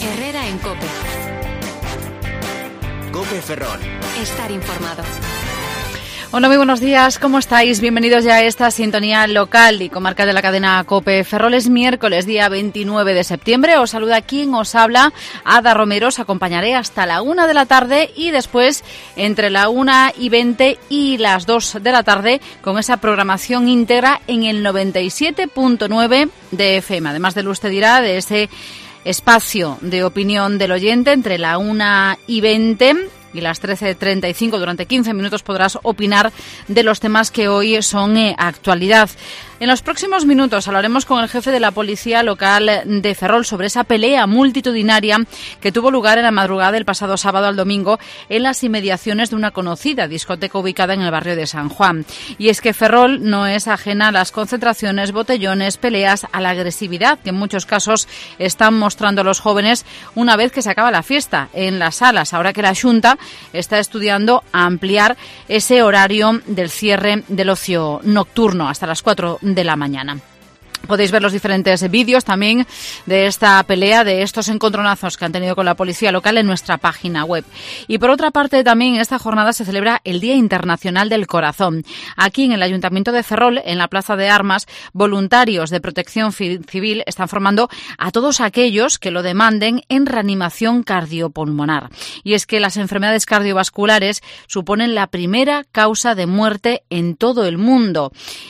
Herrera en COPE. COPE Ferrol. Estar informado. Hola, muy buenos días, ¿cómo estáis? Bienvenidos ya a esta sintonía local y comarca de la cadena COPE Ferrol. Es miércoles, día 29 de septiembre. Os saluda quien os habla, Ada Romero. Os acompañaré hasta la 1 de la tarde y después entre la 1:20 y las 2 de la tarde con esa programación íntegra en el 97.9 de FM. Además de lo usted dirá, de ese espacio de opinión del oyente entre la 1:20 y las 13:35, durante 15 minutos podrás opinar de los temas que hoy son actualidad. En los próximos minutos hablaremos con el jefe de la Policía Local de Ferrol sobre esa pelea multitudinaria que tuvo lugar en la madrugada del pasado sábado al domingo en las inmediaciones de una conocida discoteca ubicada en el barrio de San Juan. Y es que Ferrol no es ajena a las concentraciones, botellones, peleas, a la agresividad que en muchos casos están mostrando los jóvenes una vez que se acaba la fiesta en las salas, ahora que la Xunta está estudiando ampliar ese horario del cierre del ocio nocturno hasta las 4 de la mañana. Podéis ver los diferentes vídeos también de esta pelea, de estos encontronazos que han tenido con la policía local en nuestra página web. Y por otra parte, también en esta jornada se celebra el Día Internacional del Corazón. Aquí en el Ayuntamiento de Ferrol, en la Plaza de Armas, voluntarios de Protección Civil están formando a todos aquellos que lo demanden en reanimación cardiopulmonar. Y es que las enfermedades cardiovasculares suponen la primera causa de muerte en todo el mundo.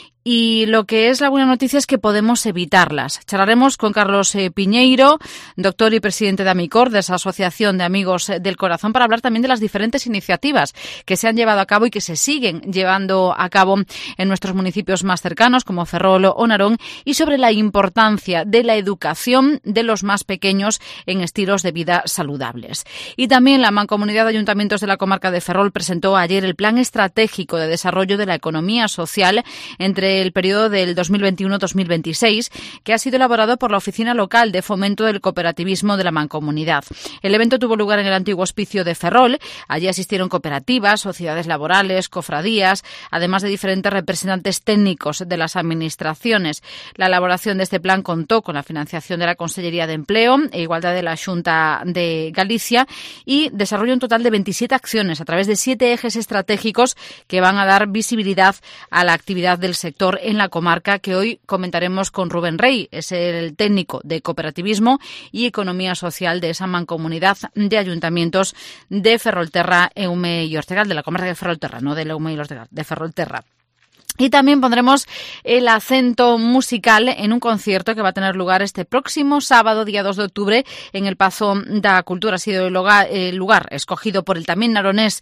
Y lo que es la buena noticia es que podemos evitarlas. Charlaremos con Carlos Piñeiro, doctor y presidente de Amicor, de esa Asociación de Amigos del Corazón, para hablar también de las diferentes iniciativas que se han llevado a cabo y que se siguen llevando a cabo en nuestros municipios más cercanos, como Ferrol o Narón, y sobre la importancia de la educación de los más pequeños en estilos de vida saludables. Y también la Mancomunidad de Ayuntamientos de la comarca de Ferrol presentó ayer el Plan Estratégico de Desarrollo de la Economía Social entre el periodo del 2021-2026, que ha sido elaborado por la Oficina Local de Fomento del Cooperativismo de la Mancomunidad. El evento tuvo lugar en el antiguo hospicio de Ferrol. Allí asistieron cooperativas, sociedades laborales, cofradías, además de diferentes representantes técnicos de las administraciones. La elaboración de este plan contó con la financiación de la Consellería de Empleo e Igualdad de la Xunta de Galicia y desarrolla un total de 27 acciones a través de 7 ejes estratégicos que van a dar visibilidad a la actividad del sector en la comarca, que hoy comentaremos con Rubén Rey. Es el técnico de cooperativismo y economía social de esa mancomunidad de ayuntamientos de Ferrolterra, Eume y Ortegal, de la comarca de Ferrolterra, no de Eume y Ortegal, de Ferrolterra. Y también pondremos el acento musical en un concierto que va a tener lugar este próximo sábado, día 2 de octubre, en el Pazo da Cultura. Ha sido el lugar escogido por el también naronés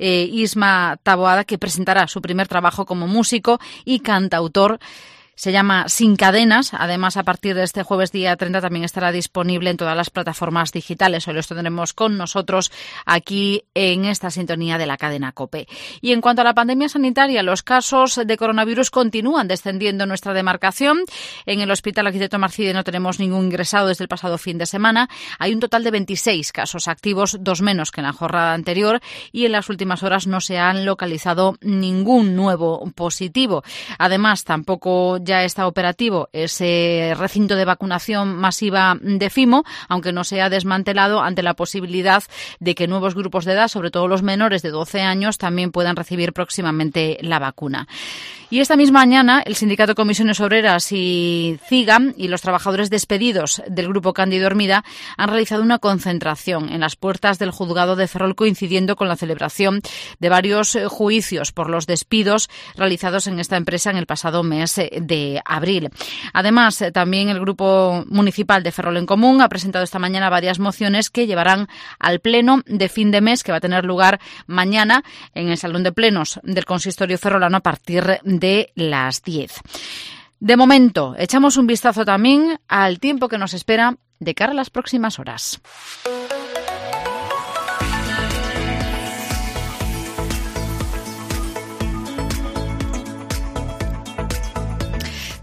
Isma Taboada, que presentará su primer trabajo como músico y cantautor. Se llama Sin Cadenas. Además, a partir de este jueves día 30 también estará disponible en todas las plataformas digitales. Hoy los tendremos con nosotros aquí en esta sintonía de la cadena COPE. Y en cuanto a la pandemia sanitaria, los casos de coronavirus continúan descendiendo en nuestra demarcación. En el Hospital Arquitecto Marcide no tenemos ningún ingresado desde el pasado fin de semana. Hay un total de 26 casos activos, 2 menos que en la jornada anterior, y en las últimas horas no se han localizado ningún nuevo positivo. Además, tampoco ya está operativo ese recinto de vacunación masiva de Fimo, aunque no se ha desmantelado ante la posibilidad de que nuevos grupos de edad, sobre todo los menores de 12 años, también puedan recibir próximamente la vacuna. Y esta misma mañana, el Sindicato de Comisiones Obreras y CIGA y los trabajadores despedidos del Grupo Cándido Hermida han realizado una concentración en las puertas del juzgado de Ferrol, coincidiendo con la celebración de varios juicios por los despidos realizados en esta empresa en el pasado mes de abril. Además, también el Grupo Municipal de Ferrol en Común ha presentado esta mañana varias mociones que llevarán al pleno de fin de mes, que va a tener lugar mañana en el Salón de Plenos del Consistorio ferrolano a partir de las 10. De momento, echamos un vistazo también al tiempo que nos espera de cara a las próximas horas.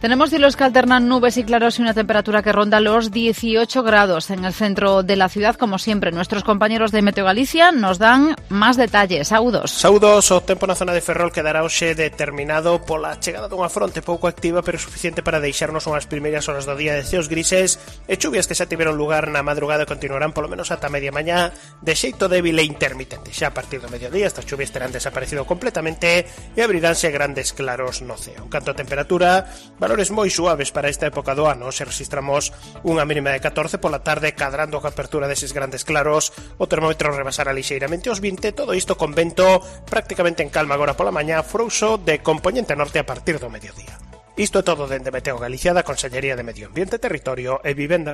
Tenemos cielos que alternan nubes y claros y una temperatura que ronda los 18 grados en el centro de la ciudad. Como siempre, nuestros compañeros de Meteo Galicia nos dan más detalles. Saúdos. Saúdos, o tempo na zona de Ferrol quedará hoxe determinado pola chegada dunha fronte pouco activa, pero suficiente para deixarnos unhas primeiras horas do día de ceos grises e chuvias que xa tiveron lugar na madrugada continuarán polo menos ata media mañá de xeito débil e intermitente. Xa a partir do mediodía estas chuvias terán desaparecido completamente e abriránse grandes claros no ceo. En canto a temperatura, valores moi suaves para esta época do ano. Se registramos unha mínima de 14 pola tarde, cadrando coa apertura deses grandes claros, o termómetro rebasará lixeiramente os 20, todo isto con vento prácticamente en calma agora pola mañá, frouxo de compoñente norte a partir do mediodía. Isto é todo dende Meteo Galicia, da Consellería de Medio Ambiente, Territorio e Vivenda.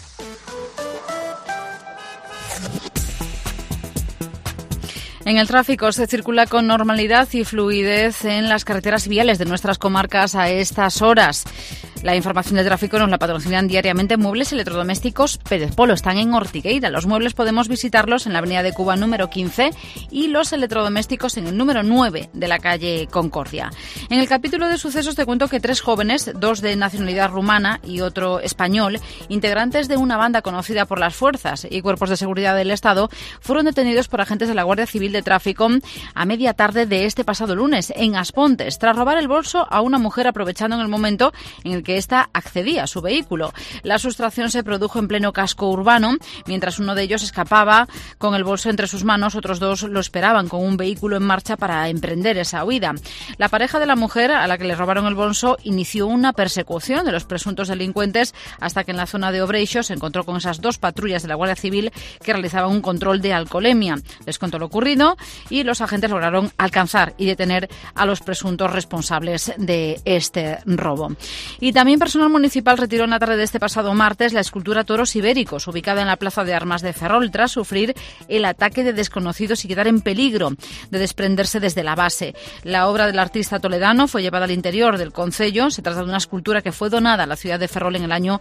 En el tráfico se circula con normalidad y fluidez en las carreteras y viales de nuestras comarcas a estas horas. La información de tráfico nos la patrocinan diariamente Muebles Electrodomésticos Pérez Polo. Están en Ortigueira. Los muebles podemos visitarlos en la avenida de Cuba número 15 y los electrodomésticos en el número 9 de la calle Concordia. En el capítulo de sucesos te cuento que 3 jóvenes, 2 de nacionalidad rumana y otro español, integrantes de una banda conocida por las fuerzas y cuerpos de seguridad del Estado, fueron detenidos por agentes de la Guardia Civil de Tráfico a media tarde de este pasado lunes en Aspontes, tras robar el bolso a una mujer aprovechando en el momento en el que ésta accedía a su vehículo. La sustracción se produjo en pleno casco urbano. Mientras uno de ellos escapaba con el bolso entre sus manos, otros 2 lo esperaban con un vehículo en marcha para emprender esa huida. La pareja de la mujer, a la que le robaron el bolso, inició una persecución de los presuntos delincuentes hasta que en la zona de Obreixo se encontró con esas 2 patrullas de la Guardia Civil que realizaban un control de alcoholemia. Les contó lo ocurrido y los agentes lograron alcanzar y detener a los presuntos responsables de este robo. Y también personal municipal retiró en la tarde de este pasado martes la escultura Toros Ibéricos, ubicada en la Plaza de Armas de Ferrol, tras sufrir el ataque de desconocidos y quedar en peligro de desprenderse desde la base. La obra del artista toledano fue llevada al interior del concello. Se trata de una escultura que fue donada a la ciudad de Ferrol en el año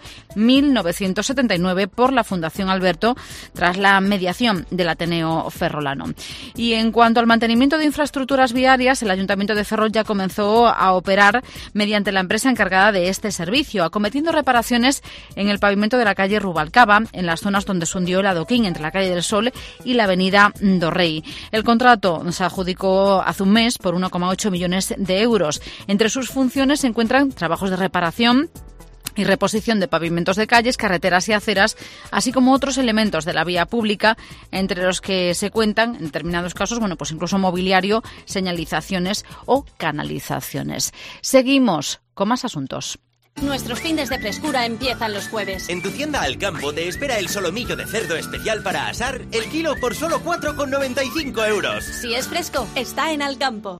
1979 por la Fundación Alberto, tras la mediación del Ateneo ferrolano. Y en cuanto al mantenimiento de infraestructuras viarias, el Ayuntamiento de Ferrol ya comenzó a operar mediante la empresa encargada de este servicio, acometiendo reparaciones en el pavimento de la calle Rubalcaba, en las zonas donde se hundió el adoquín entre la calle del Sol y la avenida do Rei. El contrato se adjudicó hace un mes por 1,8 millones de euros. Entre sus funciones se encuentran trabajos de reparación y reposición de pavimentos de calles, carreteras y aceras, así como otros elementos de la vía pública, entre los que se cuentan, en determinados casos, pues incluso mobiliario, señalizaciones o canalizaciones. Seguimos con más asuntos. Nuestros fines de frescura empiezan los jueves. En tu tienda Al Campo te espera el solomillo de cerdo especial para asar, el kilo por solo 4,95 euros. Si es fresco, está en Al Campo.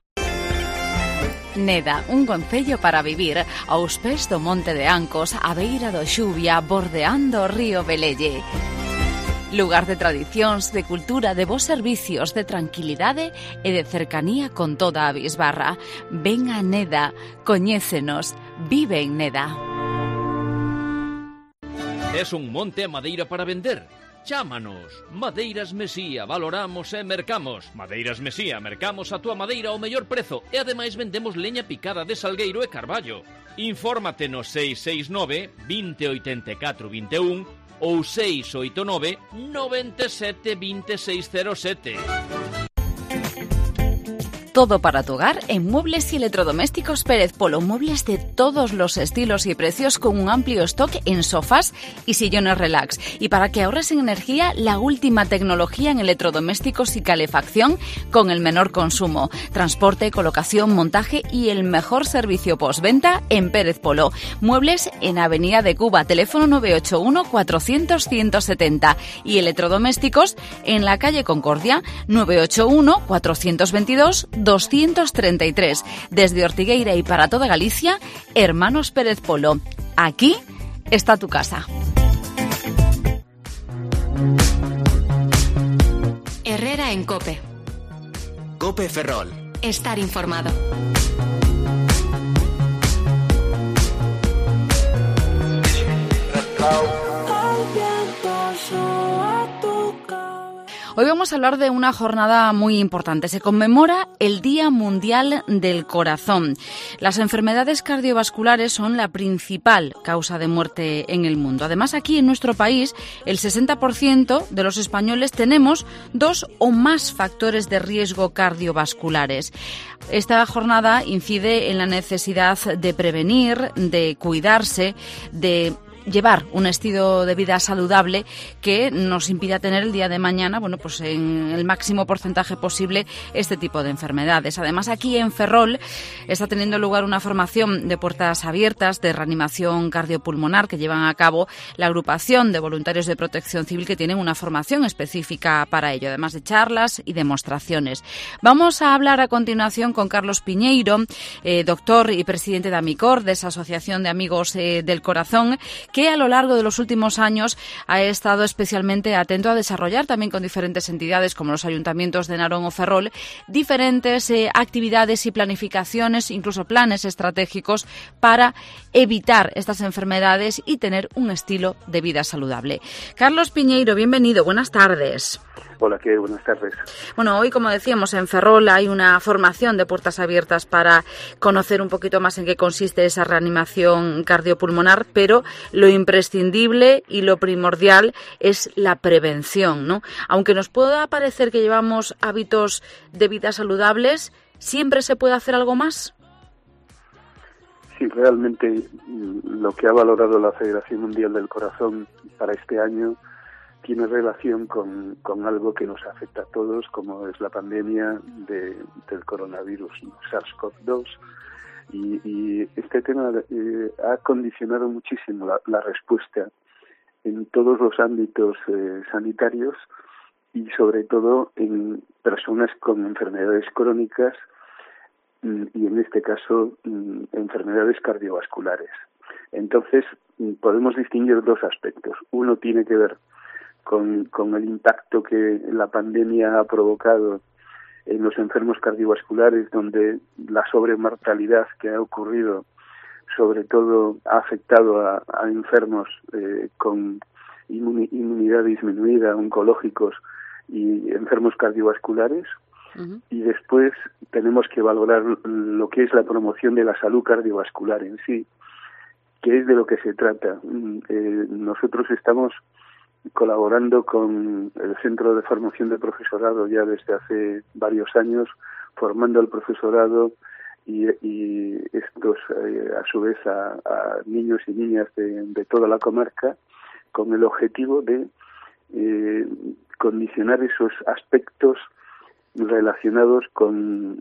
Neda, un concello para vivir aos pés do Monte de Ancos, a beira do Xuvia, bordeando o río Velelle. Lugar de tradicións, de cultura, de bons servicios, de tranquilidade e de cercanía con toda a bisbarra. Ven a Neda, coñécenos, vive en Neda. Es un monte a madeira para vender? Chámanos. Madeiras Mesía, valoramos e mercamos. Madeiras Mesía, mercamos a túa madeira ao mellor prezo e ademais vendemos leña picada de salgueiro e carballo. Infórmate no 669 2084 21 ou 689 97 2607. Todo para tu hogar en Muebles y Electrodomésticos Pérez Polo. Muebles de todos los estilos y precios con un amplio stock en sofás y sillones relax. Y para que ahorres en energía, la última tecnología en electrodomésticos y calefacción con el menor consumo. Transporte, colocación, montaje y el mejor servicio postventa en Pérez Polo. Muebles en Avenida de Cuba, teléfono 981 400 170. Y electrodomésticos en la calle Concordia, 981 422 233. Desde Ortigueira y para toda Galicia, Hermanos Pérez Polo. Aquí está tu casa. Herrera en COPE. COPE Ferrol. Estar informado. Hoy vamos a hablar de una jornada muy importante. Se conmemora el Día Mundial del Corazón. Las enfermedades cardiovasculares son la principal causa de muerte en el mundo. Además, aquí en nuestro país, el 60% de los españoles tenemos 2 o más factores de riesgo cardiovasculares. Esta jornada incide en la necesidad de prevenir, de cuidarse, de llevar un estilo de vida saludable que nos impida tener el día de mañana, pues en el máximo porcentaje posible este tipo de enfermedades. Además, aquí en Ferrol está teniendo lugar una formación de puertas abiertas de reanimación cardiopulmonar que llevan a cabo la agrupación de voluntarios de protección civil que tienen una formación específica para ello, además de charlas y demostraciones. Vamos a hablar a continuación con Carlos Piñeiro, doctor y presidente de AMICOR, de esa Asociación de Amigos del Corazón, que a lo largo de los últimos años ha estado especialmente atento a desarrollar también con diferentes entidades como los ayuntamientos de Narón o Ferrol diferentes actividades y planificaciones, incluso planes estratégicos para evitar estas enfermedades y tener un estilo de vida saludable. Carlos Piñeiro, bienvenido, buenas tardes. Hola, ¿qué? Buenas tardes. Bueno, hoy, como decíamos, en Ferrol hay una formación de puertas abiertas para conocer un poquito más en qué consiste esa reanimación cardiopulmonar, pero lo imprescindible y lo primordial es la prevención, ¿no? Aunque nos pueda parecer que llevamos hábitos de vida saludables, ¿siempre se puede hacer algo más? Sí, realmente lo que ha valorado la Federación Mundial del Corazón para este año tiene relación con algo que nos afecta a todos, como es la pandemia del coronavirus, SARS-CoV-2, y este tema ha condicionado muchísimo la respuesta en todos los ámbitos sanitarios y sobre todo en personas con enfermedades crónicas y en este caso enfermedades cardiovasculares. Entonces podemos distinguir 2 aspectos. Uno tiene que ver con el impacto que la pandemia ha provocado en los enfermos cardiovasculares, donde la sobremortalidad que ha ocurrido sobre todo ha afectado a enfermos con inmunidad disminuida, oncológicos y enfermos cardiovasculares. Uh-huh. Y después tenemos que valorar lo que es la promoción de la salud cardiovascular en sí, que es de lo que se trata. Nosotros estamos colaborando con el Centro de Formación de Profesorado ya desde hace varios años, formando al profesorado y estos a su vez a niños y niñas de toda la comarca, con el objetivo de condicionar esos aspectos relacionados con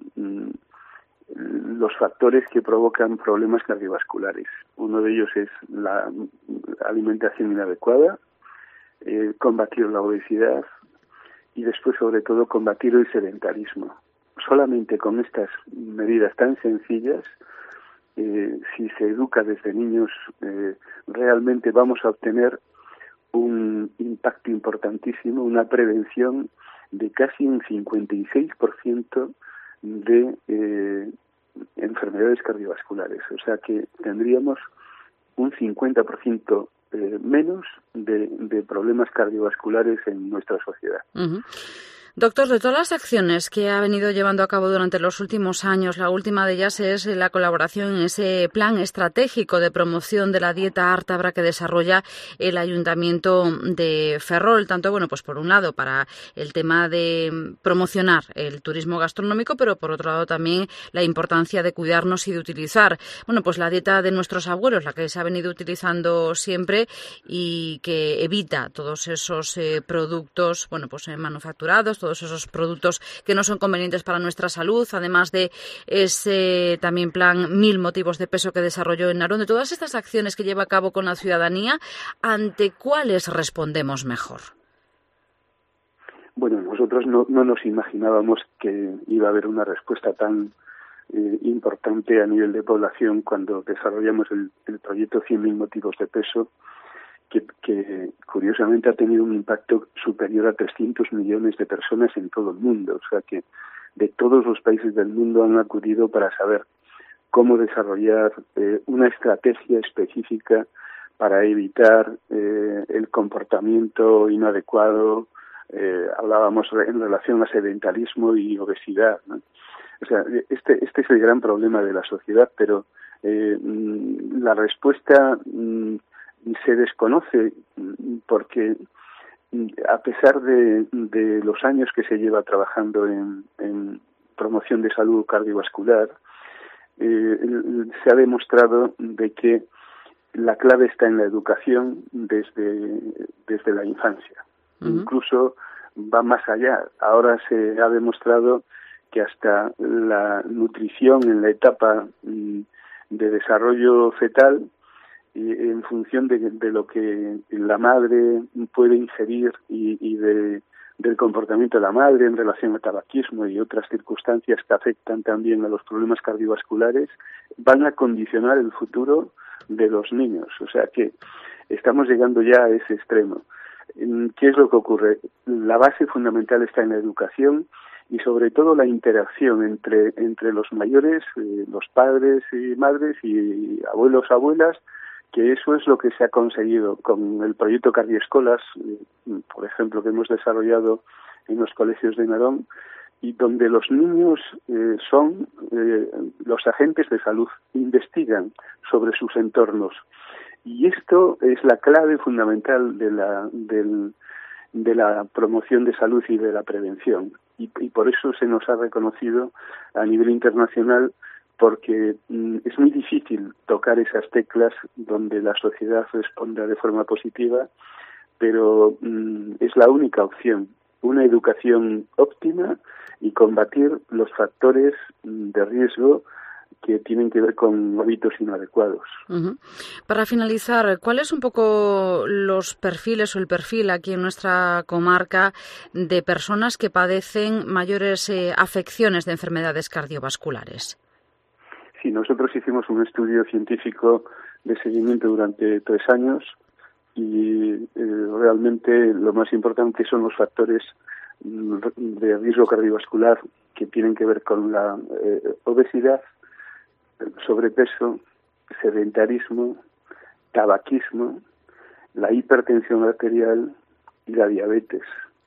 los factores que provocan problemas cardiovasculares. Uno de ellos es la alimentación inadecuada, combatir la obesidad y después sobre todo combatir el sedentarismo. Solamente con estas medidas tan sencillas, si se educa desde niños, realmente vamos a obtener un impacto importantísimo, una prevención de casi un 56% de enfermedades cardiovasculares. O sea que tendríamos un 50% menos de problemas cardiovasculares en nuestra sociedad. Uh-huh. Doctor, de todas las acciones que ha venido llevando a cabo durante los últimos años, la última de ellas es la colaboración en ese plan estratégico de promoción de la dieta ártabra que desarrolla el Ayuntamiento de Ferrol, tanto, por un lado, para el tema de promocionar el turismo gastronómico, pero por otro lado también la importancia de cuidarnos y de utilizar, la dieta de nuestros abuelos, la que se ha venido utilizando siempre y que evita todos esos productos, manufacturados, todos esos productos que no son convenientes para nuestra salud, además de ese también plan 1000 motivos de peso que desarrolló en Narón. De todas estas acciones que lleva a cabo con la ciudadanía, ¿ante cuáles respondemos mejor? Bueno, nosotros no nos imaginábamos que iba a haber una respuesta tan importante a nivel de población cuando desarrollamos el proyecto 100.000 motivos de peso, que curiosamente ha tenido un impacto superior a 300 millones de personas en todo el mundo. O sea que de todos los países del mundo han acudido para saber cómo desarrollar una estrategia específica para evitar el comportamiento inadecuado hablábamos en relación a sedentarismo y obesidad, ¿no? O sea, este es el gran problema de la sociedad, pero la respuesta se desconoce porque a pesar de los años que se lleva trabajando en promoción de salud cardiovascular, se ha demostrado de que la clave está en la educación desde la infancia. Incluso va más allá. Ahora se ha demostrado que hasta la nutrición en la etapa de desarrollo fetal, en función de lo que la madre puede ingerir y del comportamiento de la madre en relación al tabaquismo y otras circunstancias que afectan también a los problemas cardiovasculares, van a condicionar el futuro de los niños. O sea que estamos llegando ya a ese extremo. ¿Qué es lo que ocurre? La base fundamental está en la educación y sobre todo la interacción entre los mayores, los padres y madres y abuelos, abuelas, que eso es lo que se ha conseguido con el proyecto Cardioescolas, por ejemplo, que hemos desarrollado en los colegios de Narón, y donde los niños son los agentes de salud, investigan sobre sus entornos. Y esto es la clave fundamental de la promoción de salud y de la prevención. Y por eso se nos ha reconocido a nivel internacional, porque es muy difícil tocar esas teclas donde la sociedad responda de forma positiva, pero es la única opción, una educación óptima y combatir los factores de riesgo que tienen que ver con hábitos inadecuados. Para finalizar, ¿cuáles un poco los perfiles o el perfil aquí en nuestra comarca de personas que padecen mayores afecciones de enfermedades cardiovasculares? Sí, nosotros hicimos un estudio científico de seguimiento durante 3 años y realmente lo más importante son los factores de riesgo cardiovascular que tienen que ver con la obesidad, sobrepeso, sedentarismo, tabaquismo, la hipertensión arterial y la diabetes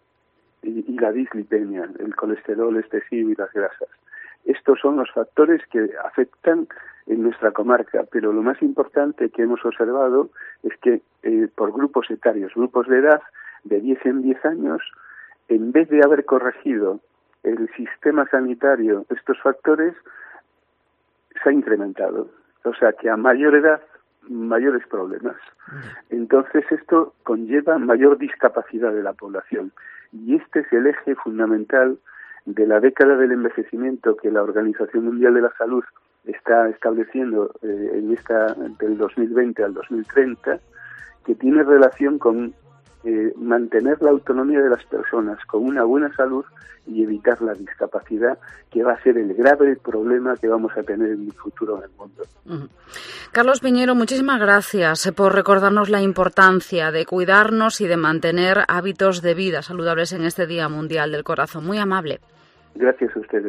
y la dislipemia, el colesterol excesivo y las grasas. Estos son los factores que afectan en nuestra comarca, pero lo más importante que hemos observado es que por grupos etarios, grupos de edad de 10 en 10 años, en vez de haber corregido el sistema sanitario estos factores, se ha incrementado. O sea que a mayor edad, mayores problemas. Entonces esto conlleva mayor discapacidad de la población. Y este es el eje fundamental de la década del envejecimiento que la Organización Mundial de la Salud está estableciendo en esta del 2020 al 2030, que tiene relación con mantener la autonomía de las personas con una buena salud y evitar la discapacidad, que va a ser el grave problema que vamos a tener en el futuro en el mundo. Carlos Piñero, muchísimas gracias por recordarnos la importancia de cuidarnos y de mantener hábitos de vida saludables en este Día Mundial del Corazón. Muy amable. Gracias a ustedes.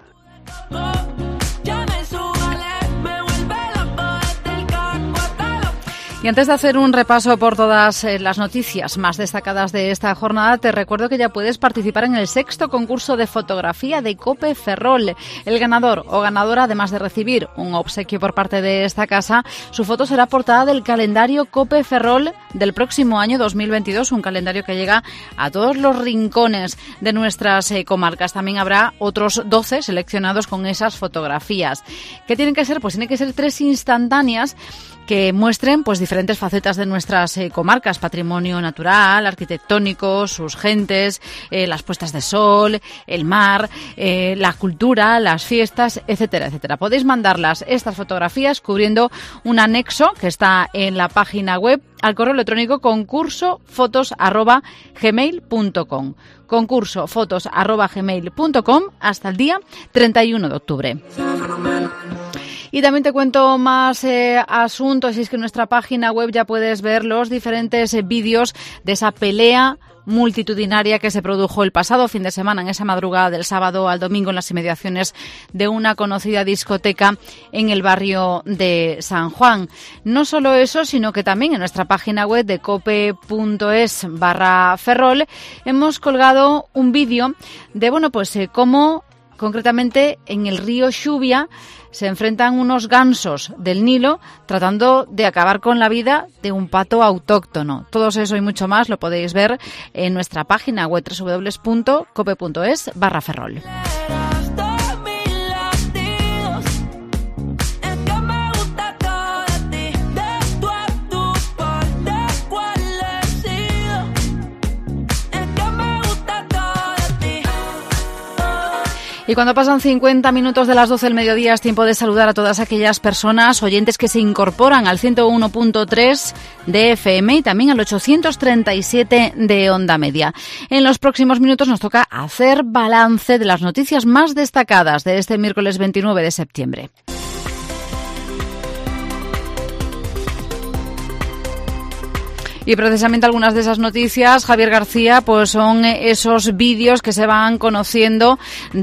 Y antes de hacer un repaso por todas las noticias más destacadas de esta jornada, te recuerdo que ya puedes participar en el 6º concurso de fotografía de COPE Ferrol. El ganador o ganadora, además de recibir un obsequio por parte de esta casa, su foto será portada del calendario COPE Ferrol del próximo año 2022, un calendario que llega a todos los rincones de nuestras comarcas. También habrá otros 12 seleccionados con esas fotografías. ¿Qué tienen que ser? Pues tienen que ser 3 instantáneas que muestren pues diferentes facetas de nuestras comarcas, patrimonio natural, arquitectónico, sus gentes, las puestas de sol, el mar, la cultura, las fiestas, etcétera, etcétera. Podéis mandarlas, estas fotografías, cubriendo un anexo que está en la página web al correo electrónico concursofotos@gmail.com. concursofotos@gmail.com hasta el día 31 de octubre. Y también te cuento más asuntos, y es que en nuestra página web ya puedes ver los diferentes vídeos de esa pelea multitudinaria que se produjo el pasado fin de semana, en esa madrugada del sábado al domingo, en las inmediaciones de una conocida discoteca en el barrio de San Juan. No solo eso, sino que también en nuestra página web de cope.es/Ferrol hemos colgado un vídeo de, cómo concretamente en el río Xuvia se enfrentan unos gansos del Nilo tratando de acabar con la vida de un pato autóctono. Todo eso y mucho más lo podéis ver en nuestra página web www.cope.es/Ferrol. Y cuando pasan 50 minutos de las 12 del mediodía es tiempo de saludar a todas aquellas personas, oyentes que se incorporan al 101.3 de FM y también al 837 de Onda Media. En los próximos minutos nos toca hacer balance de las noticias más destacadas de este miércoles 29 de septiembre. Y precisamente algunas de esas noticias, Javier García, pues son esos vídeos que se van conociendo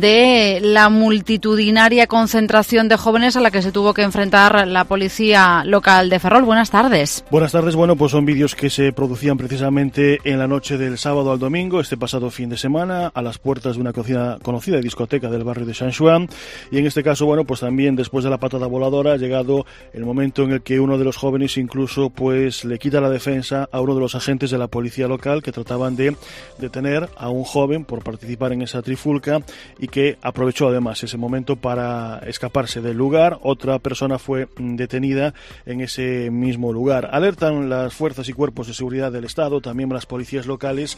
de la multitudinaria concentración de jóvenes a la que se tuvo que enfrentar la policía local de Ferrol. Buenas tardes. Buenas tardes. Bueno, pues son vídeos que se producían precisamente en la noche del sábado al domingo, este pasado fin de semana, a las puertas de una conocida discoteca del barrio de San Juan. Y en este caso, bueno, pues también después de la patada voladora ha llegado el momento en el que uno de los jóvenes incluso pues le quita la defensa a uno de los agentes de la policía local que trataban de detener a un joven por participar en esa trifulca y que aprovechó además ese momento para escaparse del lugar. Otra persona fue detenida en ese mismo lugar. Alertan las fuerzas y cuerpos de seguridad del Estado, también las policías locales,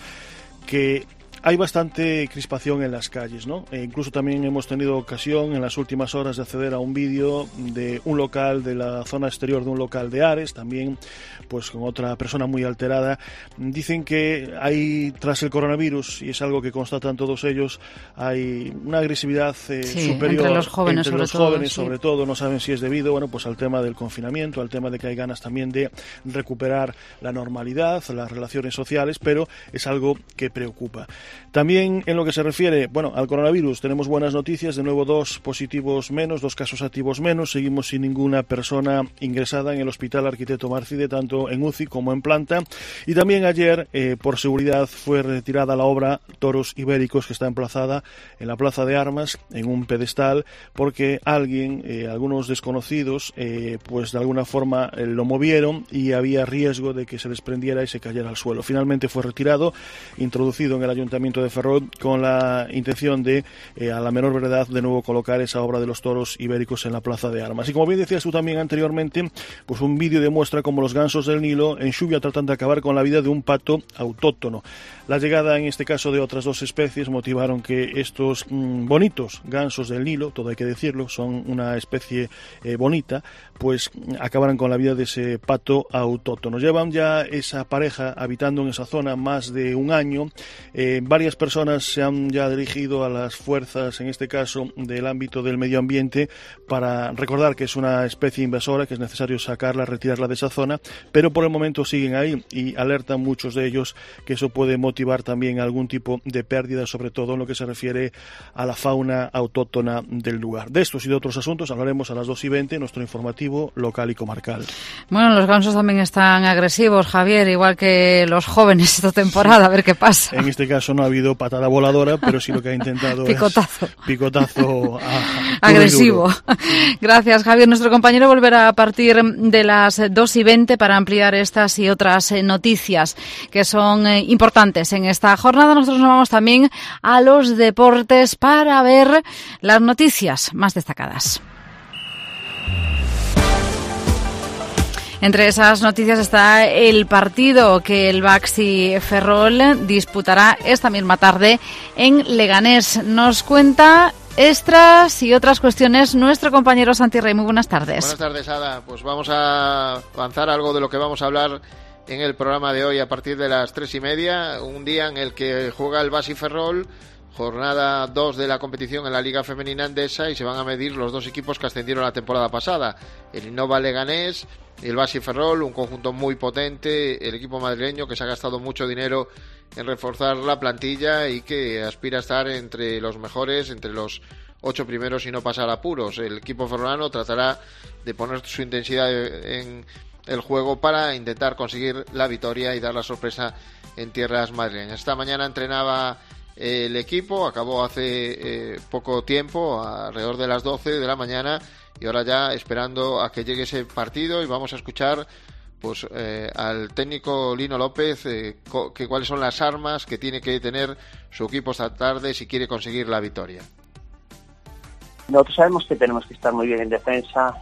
que hay bastante crispación en las calles, ¿no? Incluso también hemos tenido ocasión en las últimas horas de acceder a un vídeo de un local, de la zona exterior de un local de Ares, también pues con otra persona muy alterada. Dicen que hay, tras el coronavirus, y es algo que constatan todos ellos, hay una agresividad superior entre los jóvenes, sobre todo, no saben si es debido, pues al tema del confinamiento, al tema de que hay ganas también de recuperar la normalidad, las relaciones sociales, pero es algo que preocupa. También en lo que se refiere, al coronavirus, tenemos buenas noticias, de nuevo 2 positivos menos, 2 casos activos menos, seguimos sin ninguna persona ingresada en el Hospital Arquitecto Marcide, tanto en UCI como en planta, y también ayer, por seguridad, fue retirada la obra Toros Ibéricos, que está emplazada en la Plaza de Armas, en un pedestal, porque algunos desconocidos, pues de alguna forma lo movieron y había riesgo de que se desprendiera y se cayera al suelo. Finalmente fue retirado, introducido en el Ayuntamiento de Ferrol con la intención de, a la menor brevedad, de nuevo colocar esa obra de los toros ibéricos en la Plaza de Armas. Y como bien decías tú también anteriormente, pues un vídeo demuestra cómo los gansos del Nilo en Xuvia tratan de acabar con la vida de un pato autóctono. La llegada, en este caso, de otras 2 especies motivaron que estos bonitos gansos del Nilo, todo hay que decirlo, son una especie bonita, pues acabaran con la vida de ese pato autóctono. Llevan ya esa pareja habitando en esa zona más de un año. Varias personas se han ya dirigido a las fuerzas, en este caso del ámbito del medio ambiente, para recordar que es una especie invasora, que es necesario sacarla, retirarla de esa zona, pero por el momento siguen ahí y alertan muchos de ellos que eso puede motivar también algún tipo de pérdida, sobre todo en lo que se refiere a la fauna autóctona del lugar. De estos y de otros asuntos hablaremos a las 2:20, nuestro informativo local y comarcal. Bueno, los gansos también están agresivos, Javier, igual que los jóvenes esta temporada, a ver qué pasa. En este caso no ha habido patada voladora, pero sí lo que ha intentado picotazo agresivo. Gracias, Javier. Nuestro compañero volverá a partir de las 2:20 para ampliar estas y otras noticias que son importantes en esta jornada. Nosotros nos vamos también a los deportes para ver las noticias más destacadas. Entre esas noticias está el partido que el Baxi Ferrol disputará esta misma tarde en Leganés. Nos cuenta extras y otras cuestiones nuestro compañero Santi Rey. Muy buenas tardes. Buenas tardes, Ada. Pues vamos a avanzar algo de lo que vamos a hablar en el programa de hoy a partir de las 3:30, un día en el que juega el Baxi Ferrol jornada 2 de la competición en la Liga Femenina Endesa, y se van a medir los dos equipos que ascendieron la temporada pasada, el Innova Leganés y el Basi Ferrol, un conjunto muy potente, el equipo madrileño que se ha gastado mucho dinero en reforzar la plantilla y que aspira a estar entre los mejores, entre los 8 primeros y no pasar apuros. El equipo ferrolano tratará de poner su intensidad en el juego para intentar conseguir la victoria y dar la sorpresa en tierras madrileñas. Esta mañana entrenaba el equipo, acabó hace poco tiempo, alrededor de las 12 de la mañana, y ahora ya esperando a que llegue ese partido, y vamos a escuchar pues al técnico Lino López cuáles son las armas que tiene que tener su equipo esta tarde si quiere conseguir la victoria. Nosotros sabemos que tenemos que estar muy bien en defensa,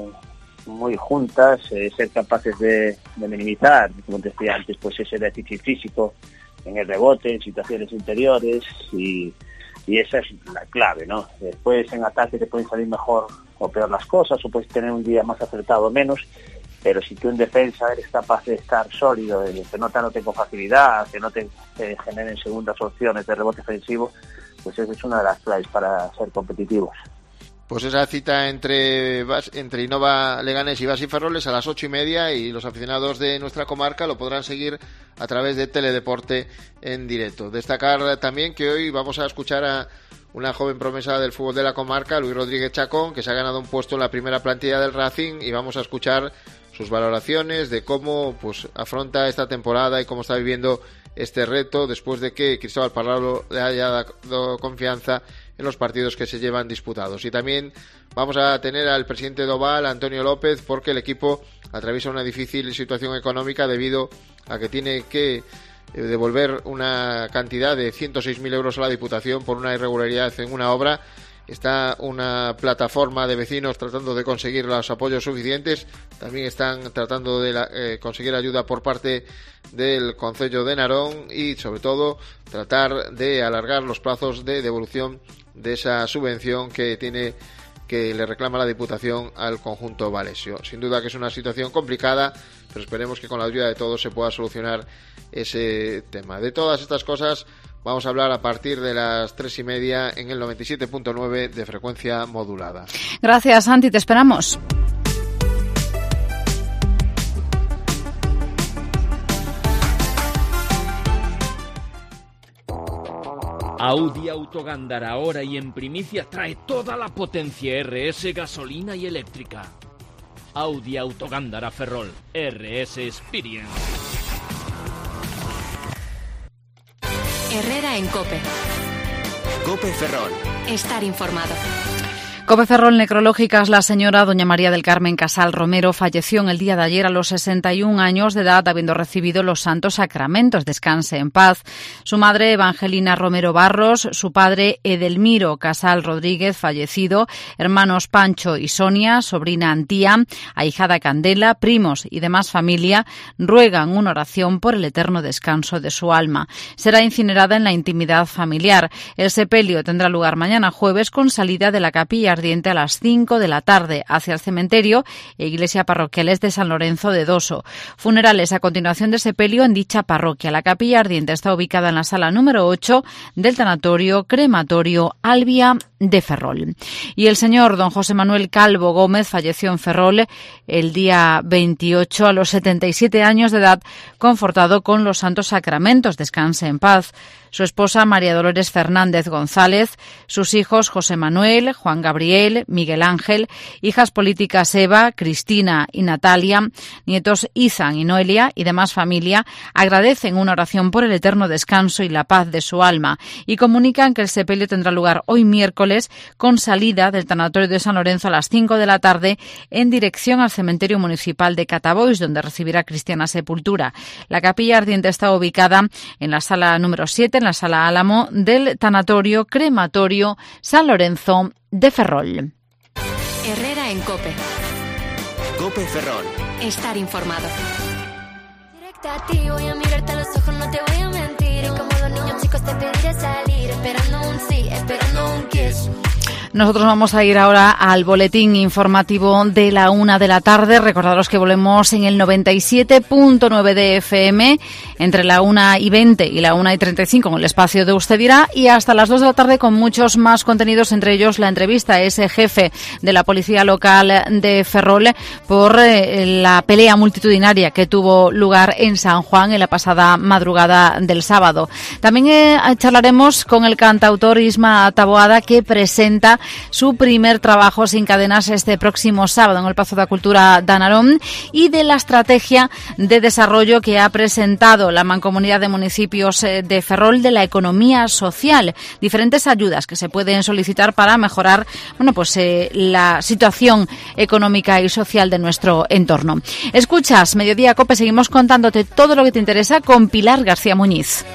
muy juntas, ser capaces de minimizar, como te decía antes, pues ese déficit físico en el rebote, en situaciones interiores, y esa es la clave, ¿no? Después en ataque te pueden salir mejor o peor las cosas, o puedes tener un día más acertado o menos, pero si tú en defensa eres capaz de estar sólido, que no te anoten con facilidad, que no te generen segundas opciones de rebote ofensivo, pues esa es una de las claves para ser competitivos. Pues esa cita entre Innova Leganés y Basi Ferrol es a las 8:30, y los aficionados de nuestra comarca lo podrán seguir a través de Teledeporte en directo. Destacar también que hoy vamos a escuchar a una joven promesa del fútbol de la comarca, Luis Rodríguez Chacón, que se ha ganado un puesto en la primera plantilla del Racing, y vamos a escuchar sus valoraciones de cómo pues afronta esta temporada y cómo está viviendo este reto después de que Cristóbal Parralo le haya dado confianza en los partidos que se llevan disputados. Y también vamos a tener al presidente de Oval, Antonio López, porque el equipo atraviesa una difícil situación económica debido a que tiene que devolver una cantidad de 106.000 euros a la Diputación por una irregularidad en una obra. Está una plataforma de vecinos tratando de conseguir los apoyos suficientes. También están tratando de conseguir ayuda por parte del Concello de Narón, y sobre todo tratar de alargar los plazos de devolución de esa subvención que le reclama la Diputación al conjunto valesio. Sin duda que es una situación complicada, pero esperemos que con la ayuda de todos se pueda solucionar ese tema. De todas estas cosas vamos a hablar a partir de las 3:30 en el 97.9 de frecuencia modulada. Gracias, Santi, te esperamos. Audi Auto Gándara ahora y en primicia trae toda la potencia RS gasolina y eléctrica. Audi Auto Gándara Ferrol RS Experience. Herrera en COPE. COPE Ferrol. Estar informado. COPE Ferrol Necrológicas. La señora doña María del Carmen Casal Romero falleció en el día de ayer a los 61 años de edad, habiendo recibido los santos sacramentos. Descanse en paz. Su madre, Evangelina Romero Barros, su padre, Edelmiro Casal Rodríguez, fallecido, hermanos Pancho y Sonia, sobrina Antía, ahijada Candela, primos y demás familia, ruegan una oración por el eterno descanso de su alma. Será incinerada en la intimidad familiar. El sepelio tendrá lugar mañana jueves, con salida de la capilla ardiente a las 5 de la tarde hacia el cementerio e iglesia parroquiales de San Lorenzo de Doso. Funerales a continuación de sepelio en dicha parroquia. La capilla ardiente está ubicada en la sala número 8 del tanatorio crematorio Albia de Ferrol. Y el señor don José Manuel Calvo Gómez falleció en Ferrol el día 28 a los 77 años de edad, confortado con los santos sacramentos. Descanse en paz. Su esposa María Dolores Fernández González, sus hijos José Manuel, Juan Gabriel, Miguel Ángel, hijas políticas Eva, Cristina y Natalia, nietos Izan y Noelia y demás familia, agradecen una oración por el eterno descanso y la paz de su alma, y comunican que el sepelio tendrá lugar hoy miércoles, con salida del tanatorio de San Lorenzo a las 5 de la tarde en dirección al cementerio municipal de Catabois, donde recibirá cristiana sepultura. La capilla ardiente está ubicada en la sala número 7, en la sala Álamo del tanatorio crematorio San Lorenzo de Ferrol. Herrera en COPE. COPE Ferrol. Estar informado. Directa a ti, voy a mirarte a los ojos, no te voy a mentir. Y como los niños chicos te pediré salir, esperando un sí, esperando un kiss. Nosotros vamos a ir ahora al boletín informativo de la 1 de la tarde. Recordaros que volvemos en el 97.9 de FM entre la 1:20 y la 1:35 en el espacio de Usted Dirá, y hasta las 2 de la tarde con muchos más contenidos, entre ellos la entrevista a ese jefe de la policía local de Ferrol por la pelea multitudinaria que tuvo lugar en San Juan en la pasada madrugada del sábado. También charlaremos con el cantautor Isma Taboada, que presenta su primer trabajo sin cadenas este próximo sábado en el Pazo da Cultura de Narón, y de la estrategia de desarrollo que ha presentado la Mancomunidad de Municipios de Ferrol de la economía social, diferentes ayudas que se pueden solicitar para mejorar la situación económica y social de nuestro entorno. Escuchas Mediodía Cope, seguimos contándote todo lo que te interesa con Pilar García Muñiz.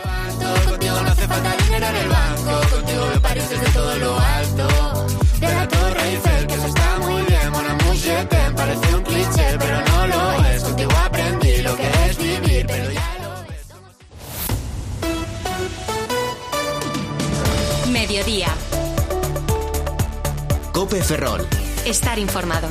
Mediodía. Cope Ferrol. Estar informado.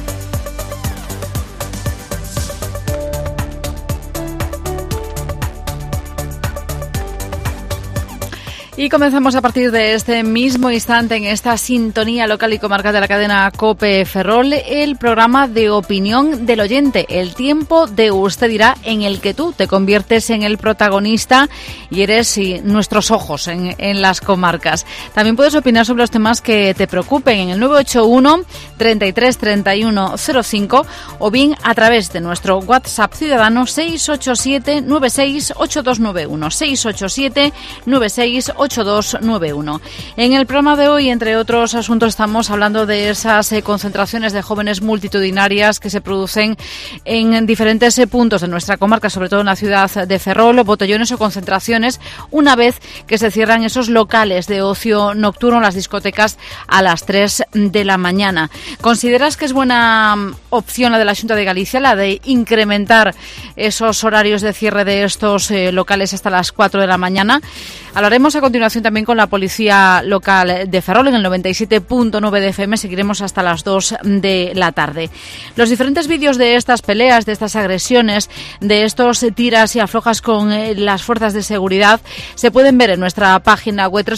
Y comenzamos a partir de este mismo instante, en esta sintonía local y comarcal de la cadena COPE Ferrol, el programa de opinión del oyente, el tiempo de Usted Dirá, en el que tú te conviertes en el protagonista y eres nuestros ojos en las comarcas. También puedes opinar sobre los temas que te preocupen en el 981 33 31 05 o bien a través de nuestro WhatsApp ciudadano 687 96 8291 687 96 8291. En el programa de hoy, entre otros asuntos, estamos hablando de esas concentraciones de jóvenes multitudinarias que se producen en diferentes puntos de nuestra comarca, sobre todo en la ciudad de Ferrol, botellones o concentraciones, una vez que se cierran esos locales de ocio nocturno, las discotecas, a las 3 de la mañana. ¿Consideras que es buena opción la de la Xunta de Galicia, la de incrementar esos horarios de cierre de estos locales hasta las 4 de la mañana? Hablaremos a continuación también con la policía local de Ferrol en el 97.9 de FM. Seguiremos hasta las 2 de la tarde. Los diferentes vídeos de estas peleas, de estas agresiones, de estos tiras y aflojas con las fuerzas de seguridad se pueden ver en nuestra página web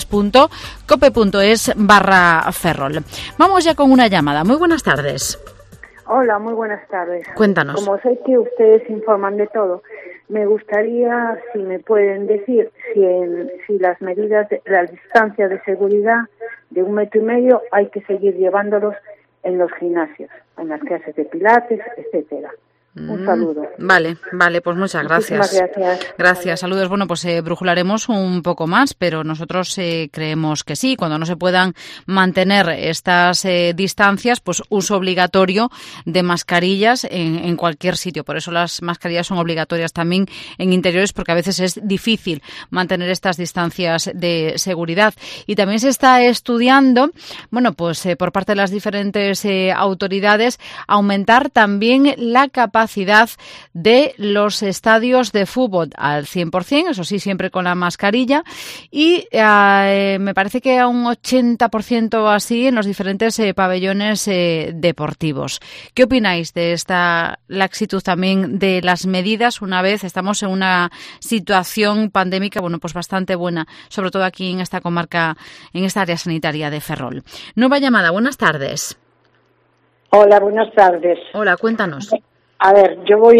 www.cope.es/Ferrol. Vamos ya con una llamada. Muy buenas tardes. Hola, muy buenas tardes. Cuéntanos. Como sé que ustedes informan de todo, me gustaría, si me pueden decir, si las medidas, las distancias de seguridad de 1,5 metros hay que seguir llevándolos en los gimnasios, en las clases de pilates, etcétera. Un saludo. Vale, pues muchas gracias. Gracias, saludos. Bueno, pues brujularemos un poco más, pero nosotros creemos que sí. Cuando no se puedan mantener estas distancias, pues uso obligatorio de mascarillas en cualquier sitio. Por eso las mascarillas son obligatorias también en interiores, porque a veces es difícil mantener estas distancias de seguridad. Y también se está estudiando, por parte de las diferentes autoridades, aumentar también la capacidad de los estadios de fútbol al 100%, eso sí, siempre con la mascarilla, y me parece que a un 80% así en los diferentes pabellones deportivos. ¿Qué opináis de esta laxitud también de las medidas una vez estamos en una situación pandémica, pues bastante buena, sobre todo aquí en esta comarca, en esta área sanitaria de Ferrol? Nueva llamada, buenas tardes. Hola, buenas tardes. Hola, cuéntanos. A ver,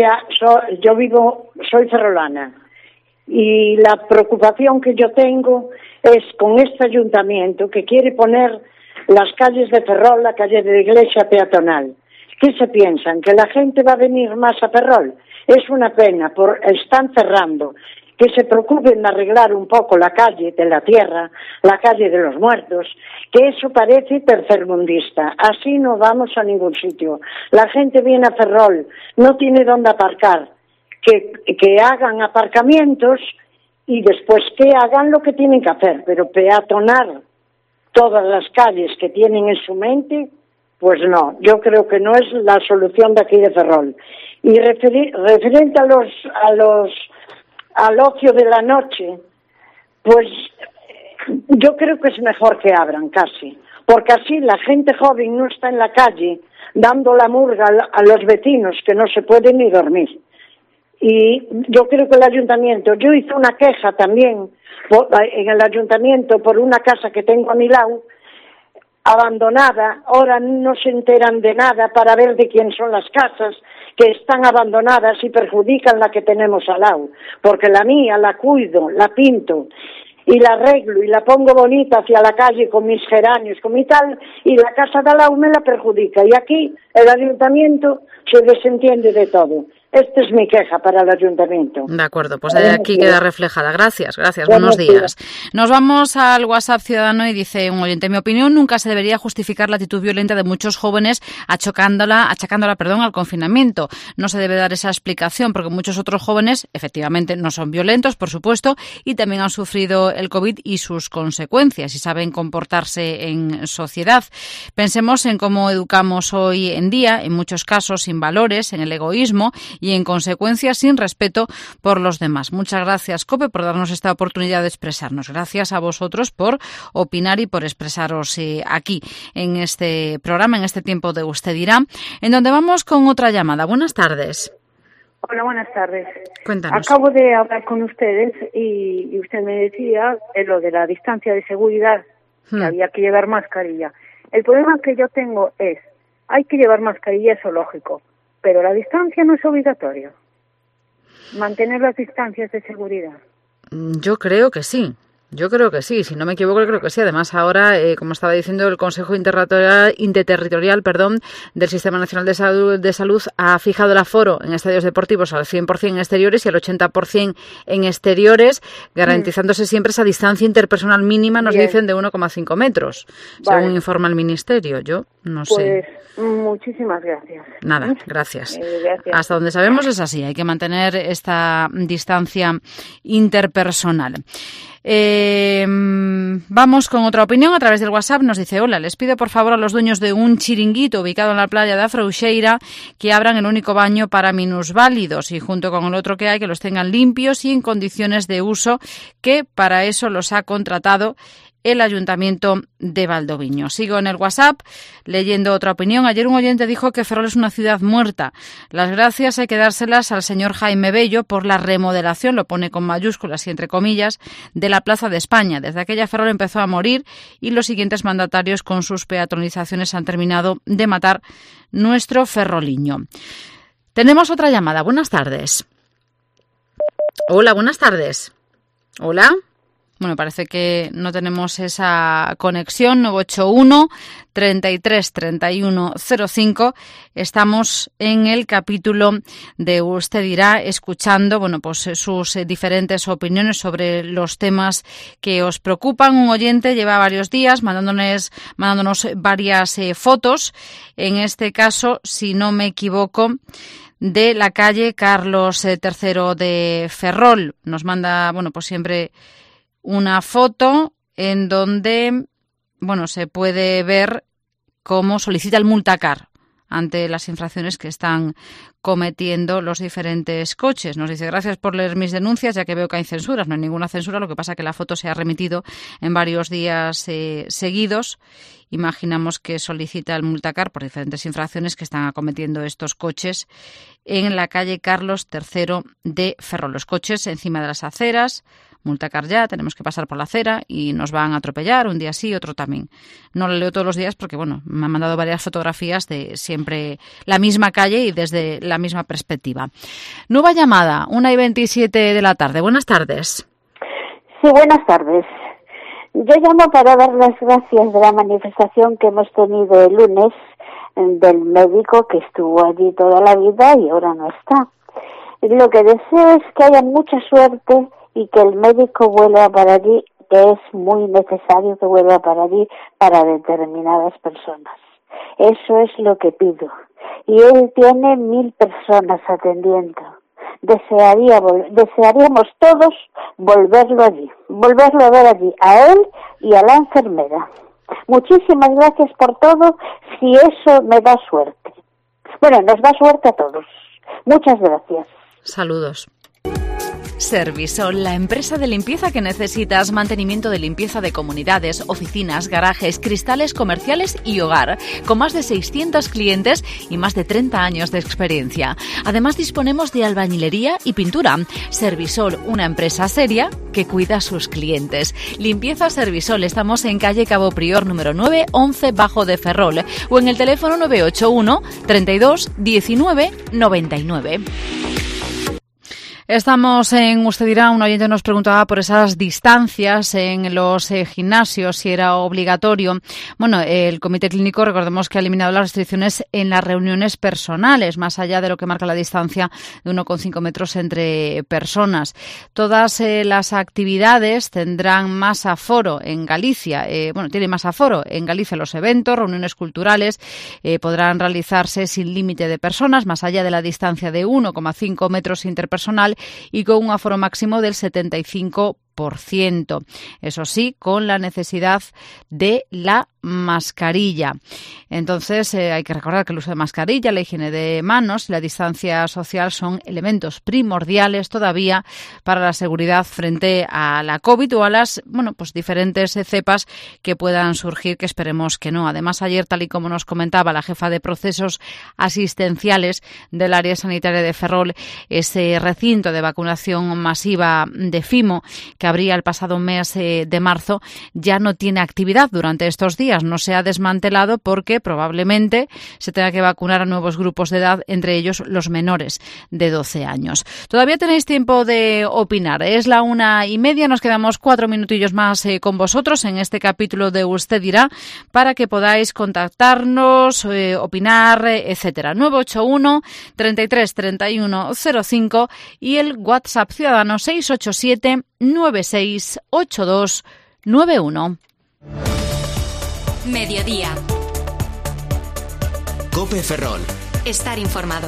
soy ferrolana, y la preocupación que yo tengo es con este ayuntamiento que quiere poner las calles de Ferrol, la calle de la iglesia peatonal. ¿Qué se piensan? ¿Que la gente va a venir más a Ferrol? Es una pena, están cerrando. Que se preocupen de arreglar un poco la calle de la tierra, la calle de los muertos, que eso parece tercermundista. Así no vamos a ningún sitio. La gente viene a Ferrol, no tiene dónde aparcar. Que hagan aparcamientos y después que hagan lo que tienen que hacer, pero peatonar todas las calles que tienen en su mente, pues no, yo creo que no es la solución de aquí de Ferrol. Y referente al ocio de la noche, pues yo creo que es mejor que abran casi, porque así la gente joven no está en la calle dando la murga a los vecinos que no se pueden ni dormir. Y yo creo que el ayuntamiento, yo hice una queja también en el ayuntamiento por una casa que tengo a mi lado, abandonada, ahora no se enteran de nada para ver de quién son las casas que están abandonadas y perjudican la que tenemos al lado, porque la mía la cuido, la pinto y la arreglo y la pongo bonita hacia la calle con mis geranios, con mi tal, y la casa de al lado me la perjudica, y aquí el ayuntamiento se desentiende de todo. Esta es mi queja para el ayuntamiento. De acuerdo, pues aquí queda reflejada. Gracias, buenos días. Nos vamos al WhatsApp Ciudadano y dice un oyente: en mi opinión, nunca se debería justificar la actitud violenta de muchos jóvenes achacándola, al confinamiento. No se debe dar esa explicación porque muchos otros jóvenes, efectivamente, no son violentos, por supuesto, y también han sufrido el COVID y sus consecuencias y saben comportarse en sociedad. Pensemos en cómo educamos hoy en día, en muchos casos sin valores, en el egoísmo y en consecuencia sin respeto por los demás. Muchas gracias, COPE, por darnos esta oportunidad de expresarnos. Gracias a vosotros por opinar y por expresaros aquí en este programa, en este tiempo de Usted Dirá, en donde vamos con otra llamada. Buenas tardes. Hola, buenas tardes. Cuéntanos. Acabo de hablar con ustedes y usted me decía lo de la distancia de seguridad, que había que llevar mascarilla. El problema que yo tengo es, hay que llevar mascarilla, eso lógico, pero la distancia no es obligatorio. Mantener las distancias de seguridad. Yo creo que sí. Si no me equivoco, creo que sí. Además, ahora, como estaba diciendo, el Consejo Interterritorial del Sistema Nacional de Salud ha fijado el aforo en estadios deportivos al 100% en exteriores y al 80% en exteriores, garantizándose siempre esa distancia interpersonal mínima, nos dicen, de 1,5 metros, según informa el Ministerio. Yo no sé. Muchísimas gracias. Nada, gracias. Gracias. Hasta donde sabemos es así, hay que mantener esta distancia interpersonal. Vamos con otra opinión a través del WhatsApp. Nos dice: hola, les pido por favor a los dueños de un chiringuito ubicado en la playa de Afrouxeira que abran el único baño para minusválidos y junto con el otro que hay, que los tengan limpios y en condiciones de uso, que para eso los ha contratado el Ayuntamiento de Valdoviño. Sigo en el WhatsApp leyendo otra opinión. Ayer un oyente dijo que Ferrol es una ciudad muerta. Las gracias hay que dárselas al señor Jaime Bello por la remodelación, lo pone con mayúsculas y entre comillas, de la Plaza de España. Desde aquella Ferrol empezó a morir y los siguientes mandatarios con sus peatronizaciones han terminado de matar nuestro ferroliño. Tenemos otra llamada. Buenas tardes. Hola, buenas tardes. Hola. Bueno, parece que no tenemos esa conexión. 981 33 31 05. Estamos en el capítulo de Usted Dirá, escuchando, sus diferentes opiniones sobre los temas que os preocupan. Un oyente lleva varios días mandándonos varias fotos. En este caso, si no me equivoco, de la calle Carlos III de Ferrol. Nos manda, siempre una foto en donde, se puede ver cómo solicita el multacar ante las infracciones que están cometiendo los diferentes coches. Nos dice: gracias por leer mis denuncias, ya que veo que hay censuras. No hay ninguna censura, lo que pasa es que la foto se ha remitido en varios días seguidos. Imaginamos que solicita el multacar por diferentes infracciones que están acometiendo estos coches en la calle Carlos III de Ferrol. Los coches encima de las aceras, multacar ya, tenemos que pasar por la acera y nos van a atropellar un día sí, otro también. No lo leo todos los días porque, me han mandado varias fotografías de siempre la misma calle y desde la misma perspectiva. Nueva llamada, 1:27 de la tarde. Buenas tardes. Sí, buenas tardes. Yo llamo para dar las gracias de la manifestación que hemos tenido el lunes del médico que estuvo allí toda la vida y ahora no está. Lo que deseo es que haya mucha suerte y que el médico vuelva para allí, que es muy necesario que vuelva para allí para determinadas personas. Eso es lo que pido. Y él tiene 1.000 personas atendiendo. Desearíamos todos volverlo a ver allí, a él y a la enfermera. Muchísimas gracias por todo, si eso me da suerte. Nos da suerte a todos. Muchas gracias. Saludos. Servisol, la empresa de limpieza que necesitas, mantenimiento de limpieza de comunidades, oficinas, garajes, cristales comerciales y hogar, con más de 600 clientes y más de 30 años de experiencia. Además disponemos de albañilería y pintura. Servisol, una empresa seria que cuida a sus clientes. Limpieza Servisol, estamos en calle Cabo Prior número 9, 11 Bajo de Ferrol, o en el teléfono 981 32 19 99. Estamos en Usted dirá, un oyente nos preguntaba por esas distancias en los gimnasios, si era obligatorio. Bueno, el Comité Clínico, recordemos que ha eliminado las restricciones en las reuniones personales, más allá de lo que marca la distancia de 1,5 metros entre personas. Todas las actividades tendrán más aforo en Galicia. Tienen más aforo en Galicia los eventos, reuniones culturales, podrán realizarse sin límite de personas, más allá de la distancia de 1,5 metros interpersonal, y con un aforo máximo del 75%. Eso sí, con la necesidad de la mascarilla. Entonces, hay que recordar que el uso de mascarilla, la higiene de manos y la distancia social son elementos primordiales todavía para la seguridad frente a la COVID o a las diferentes cepas que puedan surgir, que esperemos que no. Además, ayer, tal y como nos comentaba la jefa de procesos asistenciales del área sanitaria de Ferrol, ese recinto de vacunación masiva de Fimo, que abría el pasado mes de marzo, ya no tiene actividad durante estos días. No se ha desmantelado porque probablemente se tenga que vacunar a nuevos grupos de edad, entre ellos los menores de 12 años. Todavía tenéis tiempo de opinar. Es la 1:30, nos quedamos 4 minutillos más con vosotros en este capítulo de Usted dirá, para que podáis contactarnos, opinar, etcétera. 981 33 31 05 y el WhatsApp ciudadano 687 9682 91. Mediodía. COPE Ferrol. Estar informado.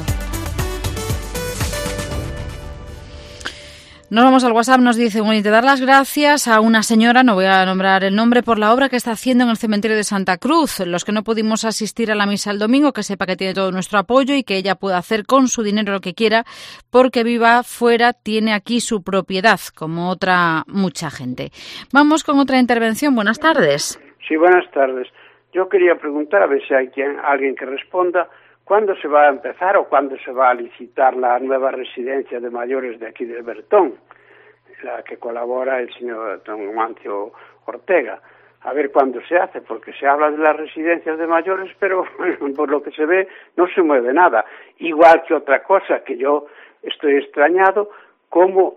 Nos vamos al WhatsApp, nos dice un oyente, dar las gracias a una señora, no voy a nombrar el nombre, por la obra que está haciendo en el cementerio de Santa Cruz. Los que no pudimos asistir a la misa el domingo, que sepa que tiene todo nuestro apoyo y que ella pueda hacer con su dinero lo que quiera, porque viva fuera, tiene aquí su propiedad, como otra mucha gente. Vamos con otra intervención. Buenas tardes. Sí, buenas tardes. Yo quería preguntar, a ver si hay alguien que responda, ¿cuándo se va a empezar o cuándo se va a licitar la nueva residencia de mayores de aquí de Bertón, la que colabora el señor don Mancio Ortega? A ver cuándo se hace, porque se habla de las residencias de mayores, pero por lo que se ve no se mueve nada. Igual que otra cosa que yo estoy extrañado, como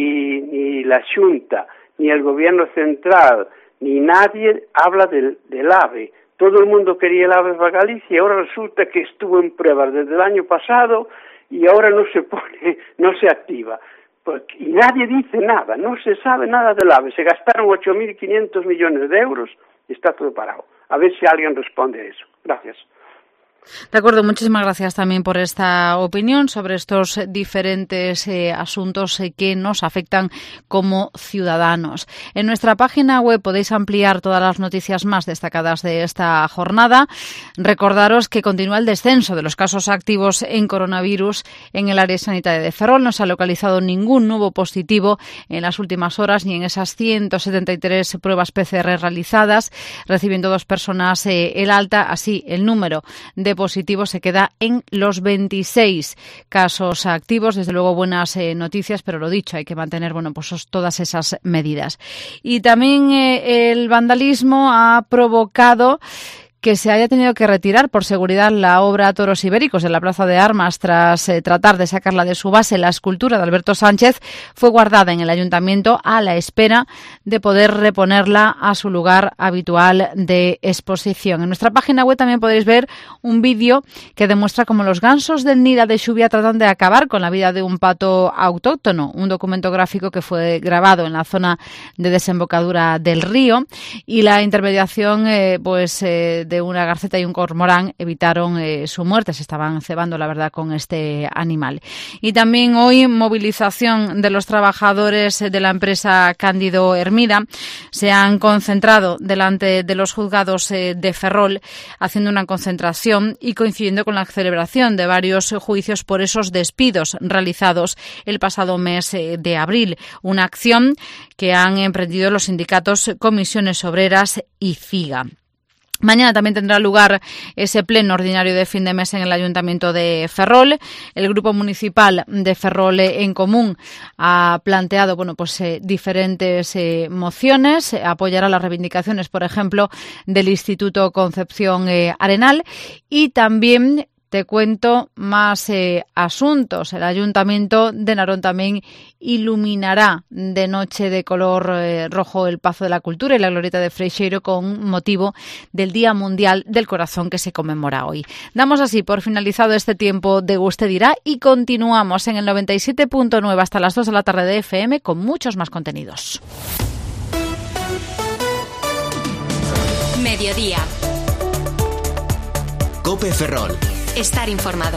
ni la Xunta, ni el Gobierno Central, ni nadie habla del AVE. Todo el mundo quería el AVE para Galicia y ahora resulta que estuvo en pruebas desde el año pasado y ahora no se pone, no se activa. Y nadie dice nada, no se sabe nada del AVE. Se gastaron 8.500 millones de euros y está todo parado. A ver si alguien responde a eso. Gracias. De acuerdo, muchísimas gracias también por esta opinión sobre estos diferentes asuntos que nos afectan como ciudadanos. En nuestra página web podéis ampliar todas las noticias más destacadas de esta jornada. Recordaros que continúa el descenso de los casos activos en coronavirus en el área sanitaria de Ferrol. No se ha localizado ningún nuevo positivo en las últimas horas ni en esas 173 pruebas PCR realizadas, recibiendo 2 personas el alta. Así, el número de positivos se queda en los 26 casos activos. Desde luego, buenas noticias, pero lo dicho, hay que mantener todas esas medidas. Y también el vandalismo ha provocado que se haya tenido que retirar por seguridad la obra Toros Ibéricos de la Plaza de Armas tras tratar de sacarla de su base. La escultura de Alberto Sánchez fue guardada en el ayuntamiento a la espera de poder reponerla a su lugar habitual de exposición. En nuestra página web también podéis ver un vídeo que demuestra cómo los gansos del Nira de Xuvia tratan de acabar con la vida de un pato autóctono. Un documento gráfico que fue grabado en la zona de desembocadura del río y la intermediación de una garceta y un cormorán evitaron su muerte. Se estaban cebando, la verdad, con este animal. Y también hoy movilización de los trabajadores de la empresa Cándido Hermida. Se han concentrado delante de los juzgados de Ferrol haciendo una concentración y coincidiendo con la celebración de varios juicios por esos despidos realizados el pasado mes de abril. Una acción que han emprendido los sindicatos Comisiones Obreras y FIGA. Mañana también tendrá lugar ese pleno ordinario de fin de mes en el Ayuntamiento de Ferrol. El Grupo Municipal de Ferrol en Común ha planteado diferentes mociones. Apoyará las reivindicaciones, por ejemplo, del Instituto Concepción Arenal y también te cuento más asuntos. El Ayuntamiento de Narón también iluminará de noche de color rojo el Pazo de la Cultura y la Glorieta de Freixeiro con motivo del Día Mundial del Corazón que se conmemora hoy. Damos así por finalizado este tiempo de Usted dirá y continuamos en el 97.9 hasta las 2 de la tarde de FM con muchos más contenidos. Mediodía. COPE Ferrol. Estar informado.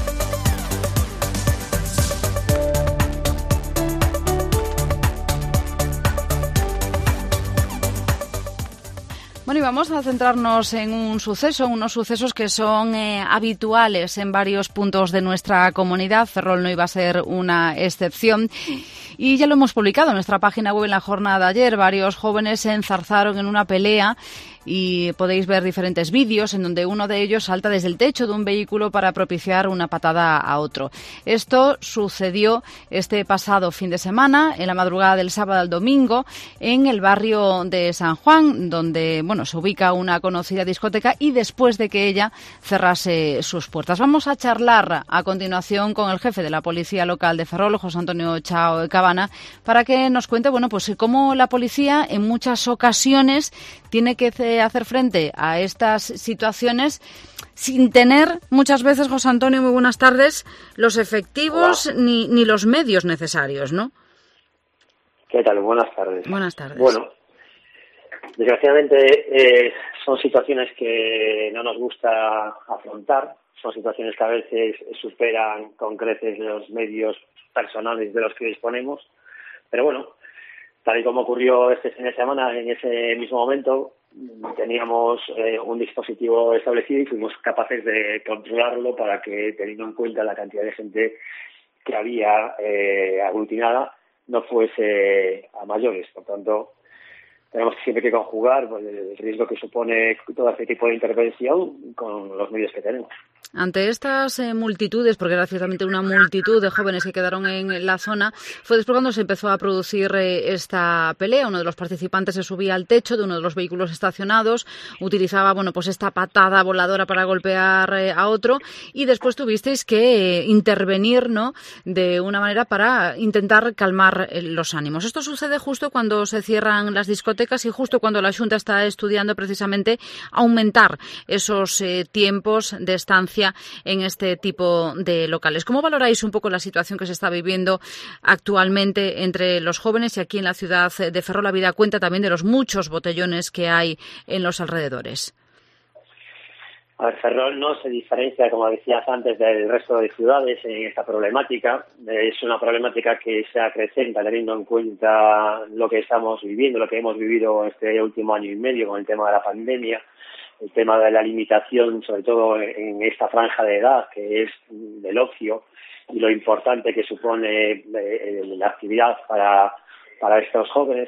Bueno, y vamos a centrarnos en unos sucesos que son habituales en varios puntos de nuestra comunidad. Ferrol no iba a ser una excepción. Y ya lo hemos publicado en nuestra página web en la jornada de ayer. Varios jóvenes se enzarzaron en una pelea y podéis ver diferentes vídeos en donde uno de ellos salta desde el techo de un vehículo para propiciar una patada a otro. Esto sucedió este pasado fin de semana, en la madrugada del sábado al domingo, en el barrio de San Juan, donde se ubica una conocida discoteca y después de que ella cerrase sus puertas. Vamos a charlar a continuación con el jefe de la Policía Local de Ferrol, José Antonio Chao Cabana, para que nos cuente cómo la policía en muchas ocasiones tiene que hacer frente a estas situaciones sin tener muchas veces, José Antonio, muy buenas tardes, los efectivos ni los medios necesarios, ¿no? ¿Qué tal? Buenas tardes. Buenas tardes. Bueno, desgraciadamente son situaciones que no nos gusta afrontar, son situaciones que a veces superan con creces los medios personales de los que disponemos, pero bueno, tal y como ocurrió este fin de semana, en ese mismo momento teníamos un dispositivo establecido y fuimos capaces de controlarlo para que, teniendo en cuenta la cantidad de gente que había aglutinada, no fuese a mayores. Por tanto, tenemos siempre que conjugar el riesgo que supone todo este tipo de intervención con los medios que tenemos. Ante estas multitudes, porque era ciertamente una multitud de jóvenes que quedaron en la zona, fue después cuando se empezó a producir esta pelea. Uno de los participantes se subía al techo de uno de los vehículos estacionados, utilizaba esta patada voladora para golpear a otro y después tuvisteis que intervenir, ¿no?, de una manera para intentar calmar los ánimos. Esto sucede justo cuando se cierran las discotecas y justo cuando la Xunta está estudiando precisamente aumentar esos tiempos de estancia en este tipo de locales. ¿Cómo valoráis un poco la situación que se está viviendo actualmente entre los jóvenes y aquí en la ciudad de Ferrol, habida cuenta también de los muchos botellones que hay en los alrededores? A ver, Ferrol no se diferencia, como decías antes, del resto de ciudades en esta problemática. Es una problemática que se acrecenta teniendo en cuenta lo que estamos viviendo, lo que hemos vivido este último año y medio con el tema de la pandemia, el tema de la limitación, sobre todo en esta franja de edad, que es del ocio, y lo importante que supone la actividad para estos jóvenes.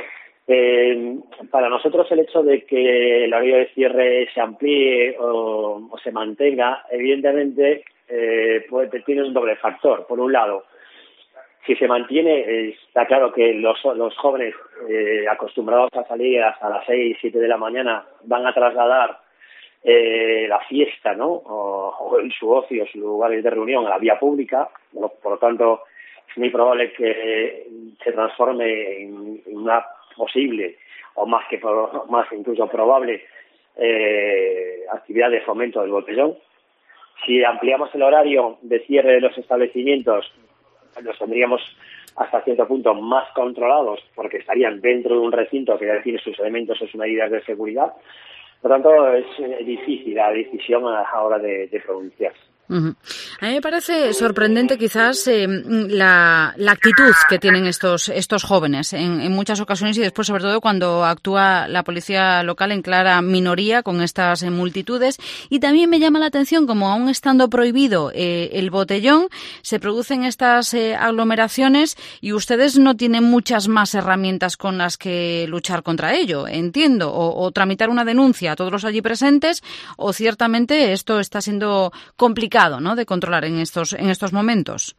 Para nosotros el hecho de que el horario de cierre se amplíe o se mantenga, evidentemente tiene un doble factor. Por un lado, si se mantiene, está claro que los jóvenes acostumbrados a salir hasta las 6, 7 de la mañana van a trasladar la fiesta, ¿no?, o su ocio, sus lugares de reunión a la vía pública. Por lo tanto, es muy probable que se transforme en una posible o más incluso probable actividad de fomento del botellón. Si ampliamos el horario de cierre de los establecimientos, los tendríamos hasta cierto punto más controlados porque estarían dentro de un recinto que ya tiene sus elementos o sus medidas de seguridad. Por tanto, es difícil la decisión a la hora de pronunciarse. Uh-huh. A mí me parece sorprendente quizás la actitud que tienen estos jóvenes en muchas ocasiones, y después sobre todo cuando actúa la policía local en clara minoría con estas multitudes. Y también me llama la atención como aún estando prohibido el botellón, se producen estas aglomeraciones y ustedes no tienen muchas más herramientas con las que luchar contra ello, entiendo, o tramitar una denuncia a todos los allí presentes, o ciertamente esto está siendo complicado, ¿no?, de controlar en estos momentos.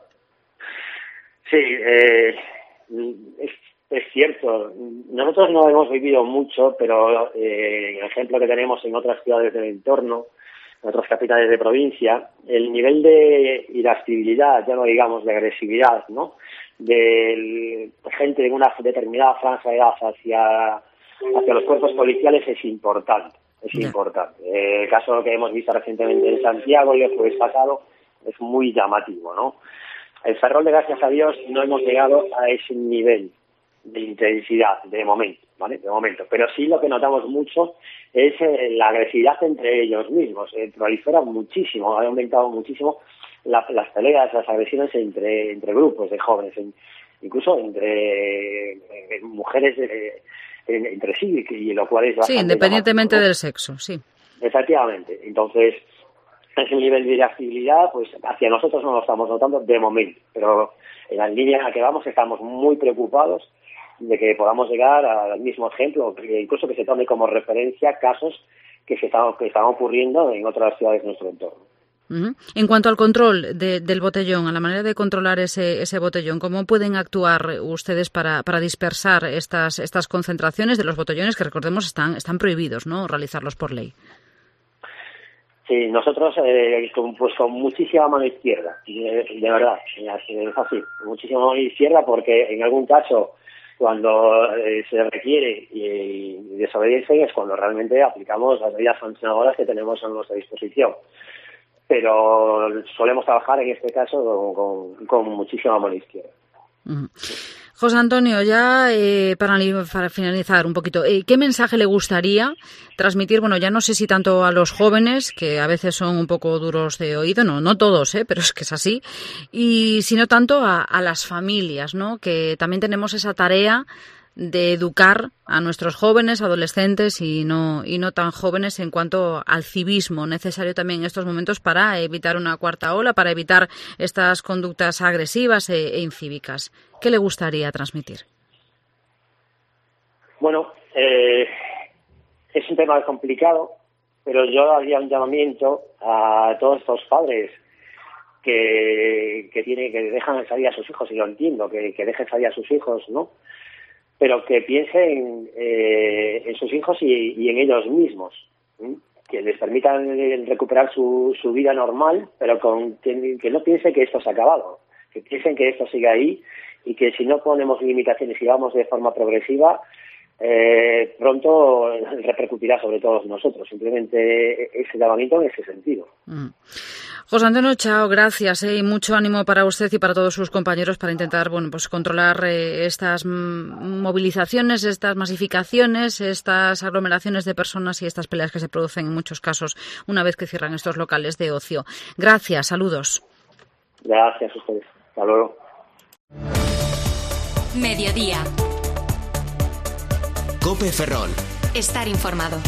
Sí, es cierto. Nosotros no hemos vivido mucho, pero el ejemplo que tenemos en otras ciudades del entorno, en otras capitales de provincia, el nivel de irascibilidad, ya no digamos de agresividad, ¿no?, de gente de una determinada franja de edad hacia los cuerpos policiales es importante. Es importante. El caso que hemos visto recientemente en Santiago y el jueves pasado es muy llamativo, ¿no? En Ferrol, gracias a Dios, no hemos llegado a ese nivel de intensidad de momento, ¿vale? De momento. Pero sí lo que notamos mucho es la agresividad entre ellos mismos. Prolifera muchísimo, ha aumentado muchísimo las peleas, las agresiones entre grupos de jóvenes, incluso entre mujeres entre sí, y lo cual es bastante... Sí, independientemente del sexo, sí. Efectivamente. Entonces, ese nivel de irascibilidad, pues hacia nosotros no lo estamos notando de momento, pero en la línea en la que vamos estamos muy preocupados de que podamos llegar al mismo ejemplo, incluso que se tome como referencia casos que están ocurriendo en otras ciudades de nuestro entorno. Uh-huh. En cuanto al control del botellón, a la manera de controlar ese botellón, ¿cómo pueden actuar ustedes para dispersar estas concentraciones de los botellones que, recordemos, están prohibidos, ¿no?, realizarlos por ley? Sí, nosotros pues con muchísima mano izquierda, de verdad, es así, muchísima mano izquierda, porque en algún caso cuando se requiere y desobedecen es cuando realmente aplicamos las medidas sancionadoras que tenemos a nuestra disposición. Pero solemos trabajar en este caso con muchísima mano izquierda. Uh-huh. José Antonio, ya para finalizar un poquito, ¿qué mensaje le gustaría transmitir? Bueno, ya no sé si tanto a los jóvenes, que a veces son un poco duros de oído, no todos, pero es que es así, y sino tanto a las familias, ¿no?, que también tenemos esa tarea de educar a nuestros jóvenes, adolescentes y no tan jóvenes en cuanto al civismo necesario también en estos momentos para evitar una cuarta ola, para evitar estas conductas agresivas e incívicas. ¿Qué le gustaría transmitir? Bueno, es un tema complicado, pero yo haría un llamamiento a todos estos padres que dejan salir a sus hijos, y lo entiendo, que dejen salir a sus hijos, ¿no?, pero que piensen en sus hijos y en ellos mismos, que les permitan recuperar su vida normal, pero que no piensen que esto se ha acabado, que piensen que esto sigue ahí, y que si no ponemos limitaciones y vamos de forma progresiva, pronto repercutirá sobre todos nosotros. Simplemente ese llamamiento en ese sentido. José Antonio Chao, gracias, y mucho ánimo para usted y para todos sus compañeros para intentar controlar estas movilizaciones, estas masificaciones, estas aglomeraciones de personas y estas peleas que se producen en muchos casos una vez que cierran estos locales de ocio. Gracias, saludos. Gracias a ustedes. Hasta luego. Mediodía. COPE Ferrol. Estar informado.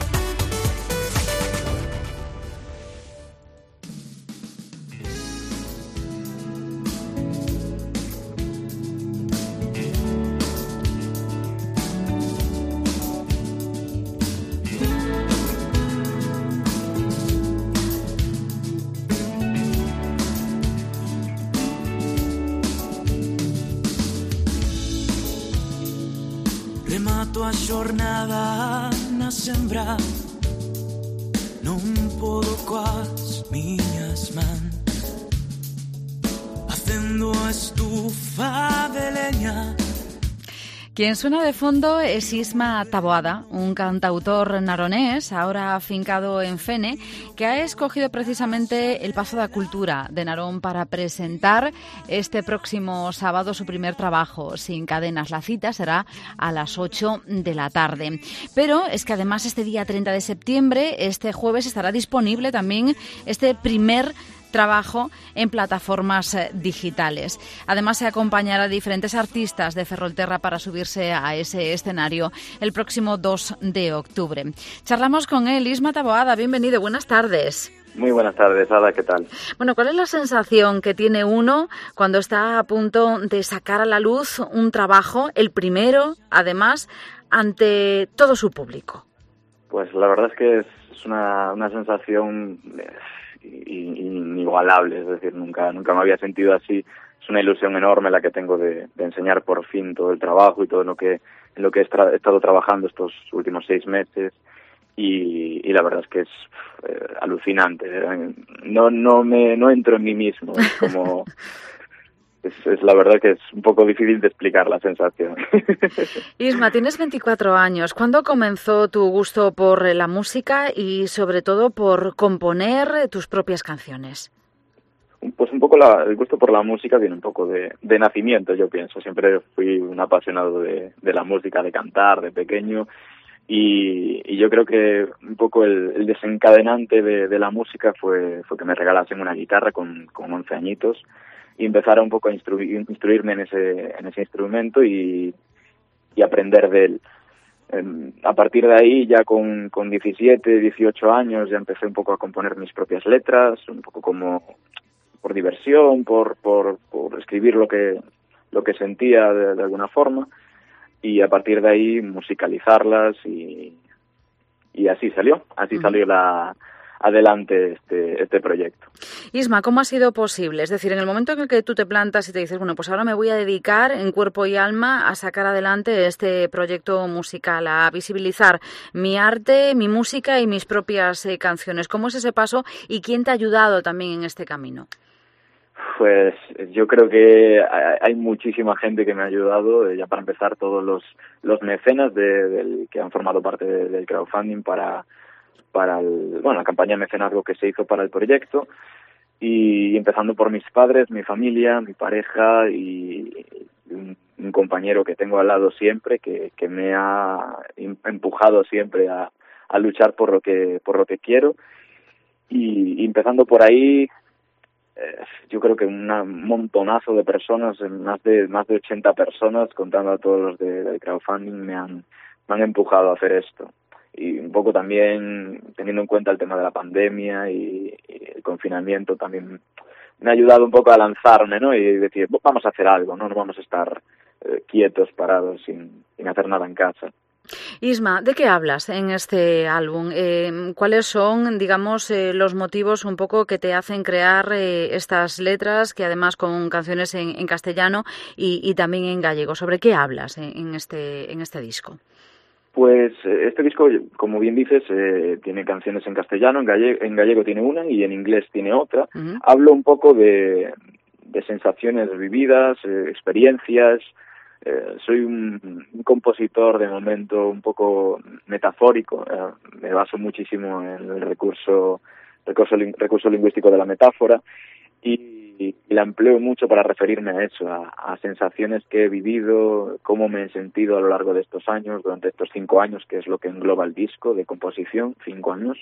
Remato a xornada na sembra, non podo coas miñas mans, facendo a estufa de leña. Quien suena de fondo es Isma Taboada, un cantautor naronés, ahora afincado en Fene, que ha escogido precisamente el Pazo da Cultura de Narón para presentar este próximo sábado su primer trabajo, Sin Cadenas. La cita será a las 8 de la tarde. Pero es que además este día 30 de septiembre, este jueves, estará disponible también este primer trabajo en plataformas digitales. Además, se acompañará a diferentes artistas de Ferrolterra para subirse a ese escenario el próximo 2 de octubre. Charlamos con él. Isma Taboada, bienvenido, buenas tardes. Muy buenas tardes, Ada, ¿qué tal? Bueno, ¿cuál es la sensación que tiene uno cuando está a punto de sacar a la luz un trabajo, el primero, además, ante todo su público? Pues la verdad es que es una sensación inigualable, es decir, nunca me había sentido así. Es una ilusión enorme la que tengo de enseñar por fin todo el trabajo y todo en lo que he estado trabajando estos últimos 6 meses, y la verdad es que es alucinante. No entro en mí mismo, es como es la verdad que es un poco difícil de explicar la sensación. Isma, tienes 24 años. ¿Cuándo comenzó tu gusto por la música y sobre todo por componer tus propias canciones? Pues un poco el gusto por la música viene un poco de nacimiento, yo pienso. Siempre fui un apasionado de la música, de cantar, de pequeño. Y yo creo que un poco el desencadenante de la música fue que me regalasen una guitarra con 11 añitos. Y empezar un poco a instruirme en ese instrumento y aprender de él. A partir de ahí, ya con 17, 18 años, ya empecé un poco a componer mis propias letras, un poco como por diversión, por escribir lo que sentía de alguna forma, y a partir de ahí musicalizarlas y así salió adelante este proyecto. Isma, ¿cómo ha sido posible? Es decir, en el momento en el que tú te plantas y te dices, bueno, pues ahora me voy a dedicar en cuerpo y alma a sacar adelante este proyecto musical, a visibilizar mi arte, mi música y mis propias canciones. ¿Cómo es ese paso y quién te ha ayudado también en este camino? Pues yo creo que hay muchísima gente que me ha ayudado, ya para empezar todos los mecenas que han formado parte del crowdfunding para la campaña de mecenazgo que se hizo para el proyecto, y empezando por mis padres, mi familia, mi pareja y un compañero que tengo al lado siempre, que me ha empujado siempre a luchar por lo que quiero, y empezando por ahí, yo creo que un montonazo de personas, más de 80 personas, contando a todos los del crowdfunding, me han empujado a hacer esto. Y un poco también teniendo en cuenta el tema de la pandemia y el confinamiento, también me ha ayudado un poco a lanzarme, ¿no? Y decir, vamos a hacer algo, no vamos a estar quietos, parados, sin hacer nada en casa. Isma, ¿de qué hablas en este álbum? ¿Cuáles son, digamos, los motivos un poco que te hacen crear estas letras, que además con canciones en castellano y también en gallego? ¿Sobre qué hablas en este disco? Pues este disco, como bien dices, tiene canciones en castellano, en gallego tiene una y en inglés tiene otra. Uh-huh. Hablo un poco de sensaciones vividas, experiencias. Soy un compositor de momento un poco metafórico. Me baso muchísimo en el recurso lingüístico de la metáfora y la empleo mucho para referirme a eso, a sensaciones que he vivido, cómo me he sentido a lo largo de estos años, durante estos 5 años, que es lo que engloba el disco de composición, 5 años,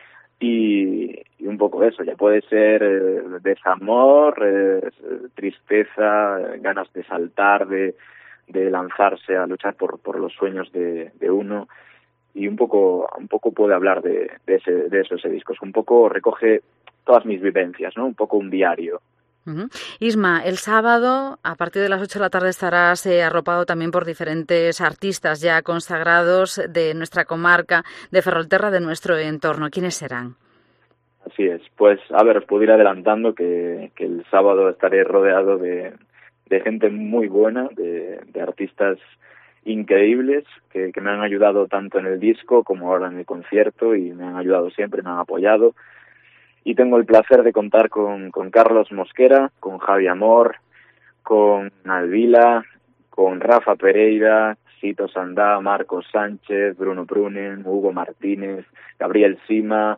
y un poco eso, ya puede ser desamor, tristeza, ganas de saltar, de lanzarse a luchar por los sueños de uno, y un poco puede hablar de eso ese disco. Es un poco recoge todas mis vivencias, ¿no? Un poco un diario. Uh-huh. Isma, el sábado a partir de las 8 de la tarde estarás arropado también por diferentes artistas ya consagrados de nuestra comarca, de Ferrolterra, de nuestro entorno. ¿Quiénes serán? Así es. Pues, a ver, os puedo ir adelantando que el sábado estaré rodeado de gente muy buena, de artistas increíbles que me han ayudado tanto en el disco como ahora en el concierto, y me han ayudado siempre, me han apoyado. Y tengo el placer de contar con Carlos Mosquera, con Javi Amor, con Alvila, con Rafa Pereira, Sito Sandá, Marcos Sánchez, Bruno Prunen, Hugo Martínez, Gabriel Sima,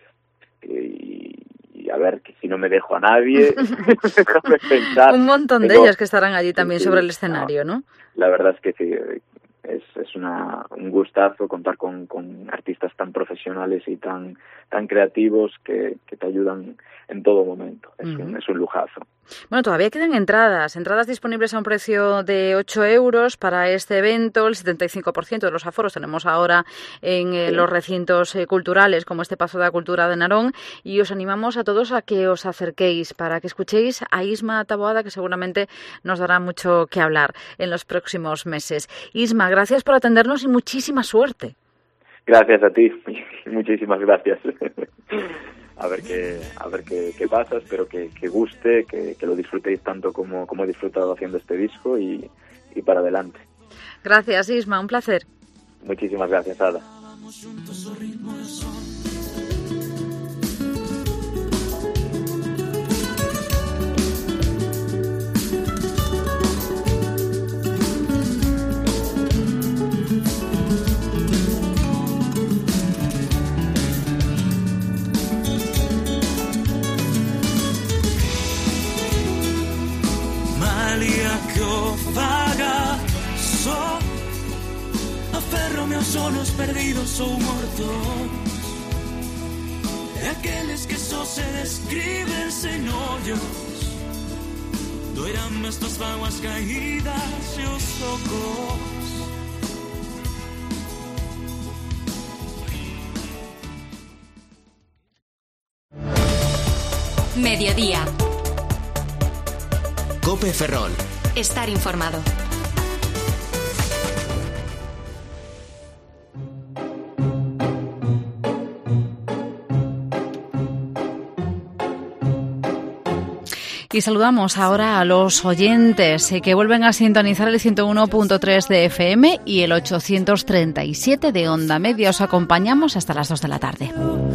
y a ver, que si no me dejo a nadie, déjame pensar. Un montón de ellas que estarán allí también sobre el escenario, ¿no? La verdad es que sí, es un gustazo contar con artistas tan profesionales y tan creativos que te ayudan en todo momento. Es un lujazo. Bueno, todavía quedan entradas disponibles a un precio de 8 euros para este evento. El 75% de los aforos tenemos ahora en los recintos culturales, como este Pazo da Cultura de Narón, y os animamos a todos a que os acerquéis para que escuchéis a Isma Taboada, que seguramente nos dará mucho que hablar en los próximos meses. Isma, gracias por atendernos y muchísima suerte. Gracias a ti, muchísimas gracias. A ver qué pasa, espero que guste, que lo disfrutéis tanto como he disfrutado haciendo este disco y para adelante. Gracias, Isma, un placer. Muchísimas gracias, Ada. Sonos perdidos ou mortos, e aqueles que só se describen sen ollos, doeranme estas vaguas caídas e os tocos. Mediodía. COPE Ferrol. Estar informado. Y saludamos ahora a los oyentes que vuelven a sintonizar el 101.3 de FM y el 837 de Onda Media. Os acompañamos hasta las 2 de la tarde.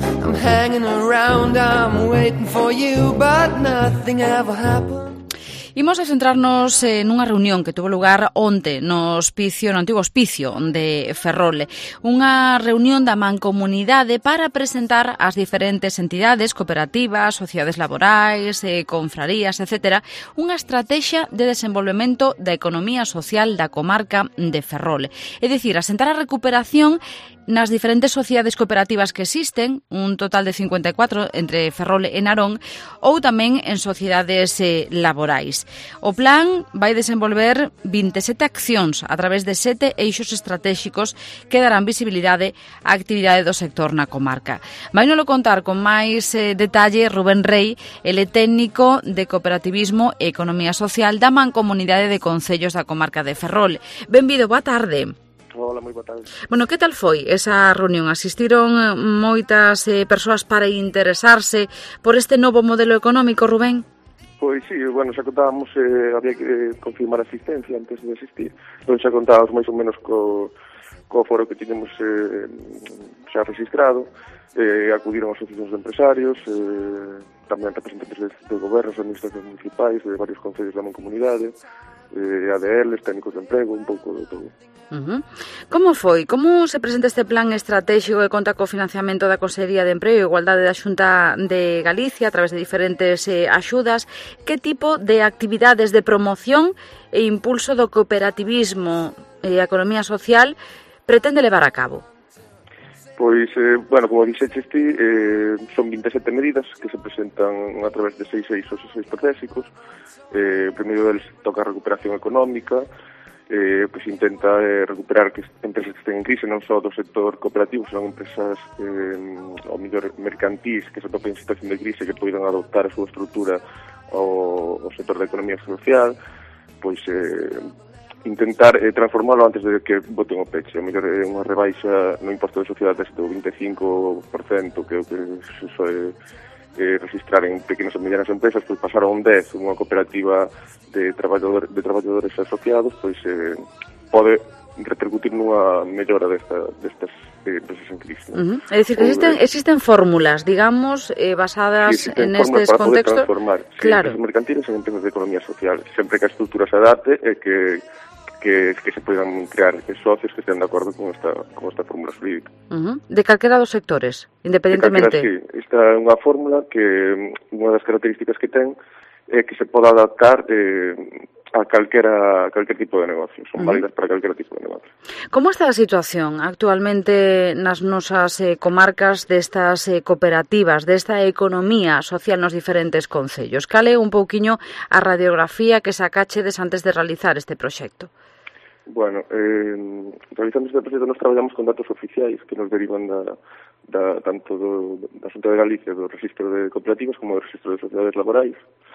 Imos a centrarnos nunha reunión que tuvo lugar onte no antigo hospicio de Ferrol. Unha reunión da Mancomunidade para presentar as diferentes entidades, cooperativas, sociedades laborais, confrarías, etc., unha estrategia de desenvolvemento da economía social da comarca de Ferrol. É dicir, asentar a recuperación nas diferentes sociedades cooperativas que existen, un total de 54 entre Ferrol e Narón, ou tamén en sociedades laborais. O plan vai desenvolver 27 accións a través de 7 eixos estratégicos que darán visibilidade á actividade do sector na comarca. Vai nolo contar con máis detalle Rubén Rey, ele técnico de cooperativismo e economía social da Mancomunidade de Concellos da comarca de Ferrol. Benvido, boa tarde. Hola, moi boa tarde. Bueno, que tal foi esa reunión? Asistiron moitas persoas para interesarse por este novo modelo económico, Rubén? Pois sí, bueno, xa contábamos, había que confirmar a asistencia antes de asistir, entón xa contábamos máis ou menos co foro que tiñemos xa registrado, acudiron asociacións de empresarios, tamén representantes de gobernos, administracións municipais, de varios concellos da Mancomunidade, ADLs, técnicos de emprego, un pouco de todo. Como foi? Como se presenta este plan estratégico que conta co financiamento da Consellería de Emprego e Igualdade da Xunta de Galicia a través de diferentes axudas? Que tipo de actividades de promoción e impulso do cooperativismo e a economía social pretende levar a cabo? Pois, bueno, como dixeches ti, son 27 medidas que se presentan a través de 6 eixos e 6 estratégicos. O primeiro deles toca a recuperación económica, pois intenta recuperar que empresas que estén en crise, non só do sector cooperativo, senón empresas ao mellor mercantís que se atopen en situación de crise que poidan adoptar a súa estrutura ao sector da economía social, pois intentar transformarlo antes de que boten o peche. A mellor é unha rebaixa no imposto de sociedades do 25%, que é o que se soe registrar en pequenas e medianas empresas, pois pasar a un 10, unha cooperativa de traballadores asociados, pois pode repercutir nunha mellora destas empresas en crise. É dicir, que existen fórmulas, digamos, basadas en estes contextos. Claro. Claro. Empresas mercantiles en empresas de economía social, sempre que a estrutura se adapte e que que se poidan crear socios que estén de acordo con esta fórmula jurídica. De calquera dos sectores, independentemente? Sí, esta é unha fórmula que unha das características que ten é que se pode adaptar a calquer tipo de negocio, son válidas para calquer tipo de negocio. Como está a situación actualmente nas nosas comarcas destas cooperativas, desta economía social nos diferentes concellos? Cal é un pouquiño a radiografía que sacachedes antes de realizar este proxecto? Bueno, realizando este proxecto nos traballamos con datos oficiais que nos derivan tanto da Xunta de Galicia, do Registro de Cooperativas como do Registro de Sociedades Laborais.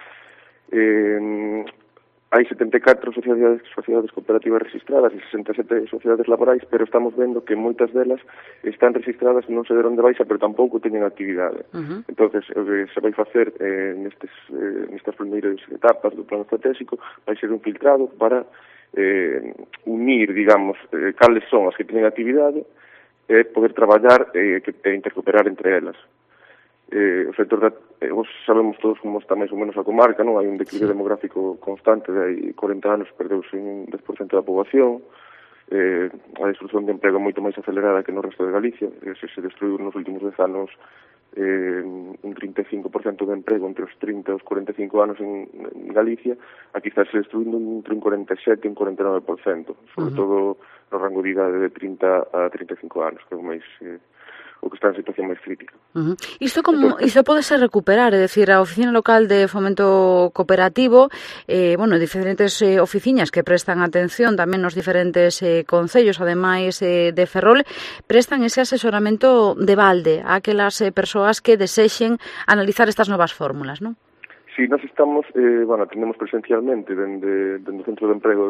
Hai 74 sociedades cooperativas registradas e 67 sociedades laborais, pero estamos vendo que moitas delas están registradas non se deron de baixa, pero tampouco teñen actividade. Entonces, o que se vai facer nestas primeiras etapas do plan estratégico vai ser un filtrado para unir, digamos, cales son as que teñen actividade e poder traballar e intercooperar entre elas. O sector vos sabemos todos como está máis ou menos a comarca, non? Hai un declive demográfico constante, de hai 40 anos perdeuse un 10% da poboación, a destrucción de emprego moito máis acelerada que no resto de Galicia, se destruiu nos últimos 10 anos un 35% de emprego entre os 30 e os 45 anos en Galicia, aquí está se destruindo entre un 47 e un 49%, sobre todo no rango de idade de 30 a 35 anos, que é o máis o que está en situación máis crítica. Isto pode ser recuperar, é dicir, a Oficina Local de Fomento Cooperativo, diferentes oficinas que prestan atención tamén nos diferentes concellos, ademais de Ferrol, prestan ese asesoramento de balde a aquelas persoas que desexen analizar estas novas fórmulas, non? Si, nós estamos, atendemos presencialmente dende o Centro de Emprego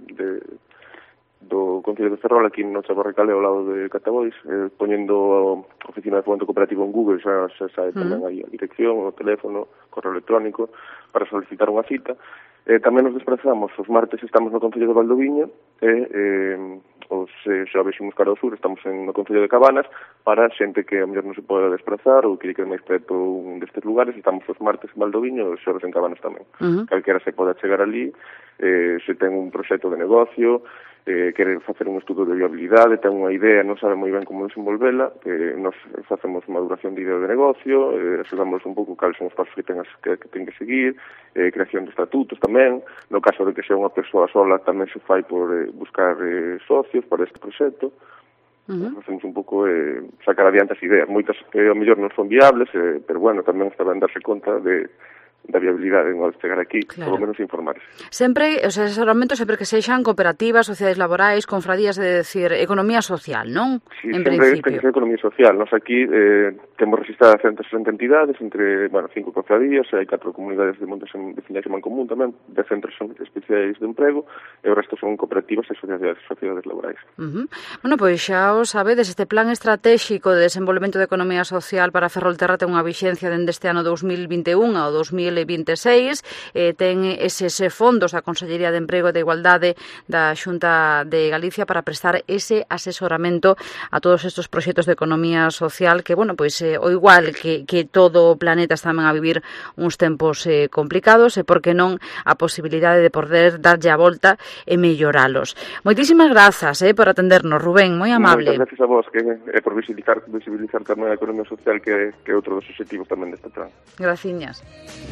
do Concello de Ferrol, aquí no Chaborrecale, ao lado de Catabois, poñendo a Oficina de Fomento Cooperativo en Google, xa sabe tamén aí a dirección, o teléfono, correo electrónico, para solicitar unha cita. Tamén nos desplazamos, os martes estamos no Concello de Valdoviño, os xoves imos cara ao sur, estamos no Concello de Cabanas, para xente que a mellor non se pode desplazar ou que quede máis preto un destes lugares, estamos os martes en Valdoviño e os xoves en Cabanas tamén. Calquera se pode chegar ali, se ten un proxecto de negocio, quere facer un estudo de viabilidade, ten unha idea, non sabe moi ben como desenvolvela, nos facemos maduración de idea de negocio, axudamos un pouco cales son os pasos que ten que seguir, creación de estatutos tamén, no caso de que sea unha persoa sola tamén se fai por buscar socios para este proxecto. Facemos un pouco sacar adiante as ideas, moitas que ao mellor non son viables, pero bueno, tamén está ben darse conta da viabilidade de chegar aquí, por lo menos informarse. Sempre, os asesoramentos sempre que sexan cooperativas, sociedades laborais, confradías, de decir, economía social, non? Sí, en sempre ten que ser economía social. Nos aquí temos registradas 160 entidades, entre, 5 confradías, hai 4 comunidades de montes en veciñais en Mancomún tamén, 10 centros son especiais de emprego, e o resto son cooperativas e sociedades laborais. Bueno, pois xa o sabedes, este plan estratégico de desenvolvemento de economía social para Ferrolterra ten unha vixencia dende este ano 2021 ao 2026, ten eses fondos da Consellería de Emprego e de Igualdade da Xunta de Galicia para prestar ese asesoramento a todos estes proxectos de economía social que, o igual que todo o planeta está tamén a vivir uns tempos complicados e, por que non, a posibilidade de poder darlle a volta e melloralos. Moitísimas grazas por atendernos, Rubén, moi amable. Moitas gracias a vos, que é por visibilizar tamén a economía social, que é outro dos objetivos tamén deste plan. Graciñas.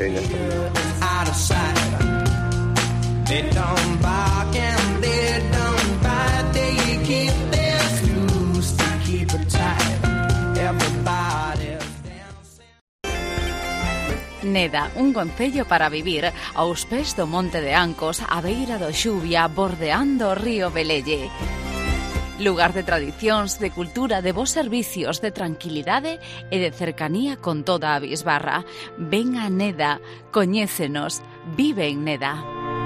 Neda, un concello para vivir aos pés do Monte de Ancos, á beira do Xuvia, bordeando o río Velelle. Lugar de tradicións, de cultura, de bons servicios, de tranquilidade e de cercanía con toda a bisbarra. Ven a Neda, coñécenos, vive en Neda.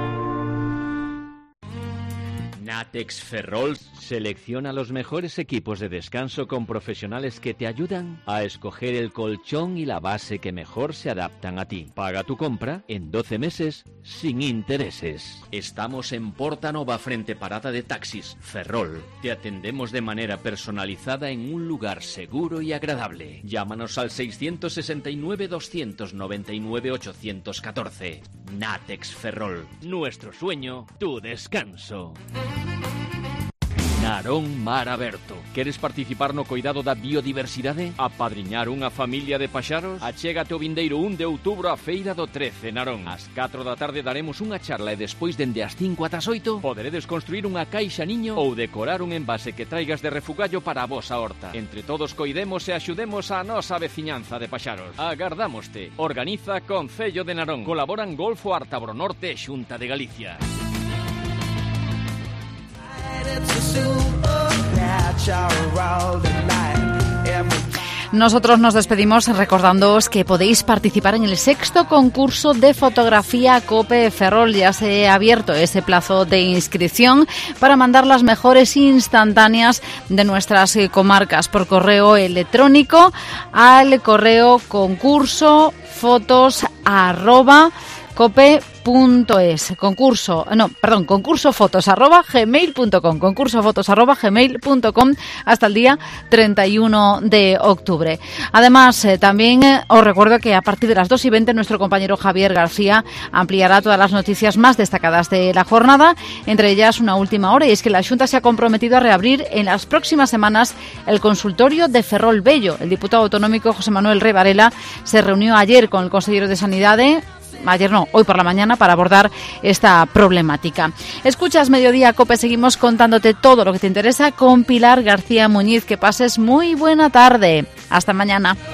Natex Ferrol selecciona los mejores equipos de descanso con profesionales que te ayudan a escoger el colchón y la base que mejor se adaptan a ti. Paga tu compra en 12 meses sin intereses. Estamos en Porta Nova, frente parada de taxis, Ferrol. Te atendemos de manera personalizada en un lugar seguro y agradable. Llámanos al 669 299 814. Natex Ferrol. Nuestro sueño, tu descanso. Narón Mar Aberto. Queres participar no coidado da biodiversidade? Apadriñar unha familia de paxaros? Achégate o vindeiro 1 de outubro á Feira do 13, Narón. Ás 4 da tarde daremos unha charla e despois dende as 5 ata as 8 poderedes construir unha caixa niño ou decorar un envase que traigas de refugallo para a vosa horta. Entre todos coidemos e axudemos a nosa veciñanza de paxaros. Agardámoste. Organiza Concello de Narón. Colaboran Golfo Ártabro Norte e Xunta de Galicia. Nosotros nos despedimos recordándoos que podéis participar en el 6º concurso de fotografía COPE Ferrol. Ya se ha abierto ese plazo de inscripción para mandar las mejores instantáneas de nuestras comarcas por correo electrónico al correo concursofotos@cope.es. concursofotos@gmail.com concursofotos@gmail.com hasta el día 31 de octubre. Además, también os recuerdo que a partir de las 2:20 nuestro compañero Javier García ampliará todas las noticias más destacadas de la jornada, entre ellas una última hora, y es que la Xunta se ha comprometido a reabrir en las próximas semanas el consultorio de Ferrol Bello. El diputado autonómico José Manuel Rey Varela se reunió ayer con el consejero de Sanidade, hoy por la mañana, para abordar esta problemática. Escuchas Mediodía COPE, seguimos contándote todo lo que te interesa con Pilar García Muñiz. Que pases muy buena tarde. Hasta mañana.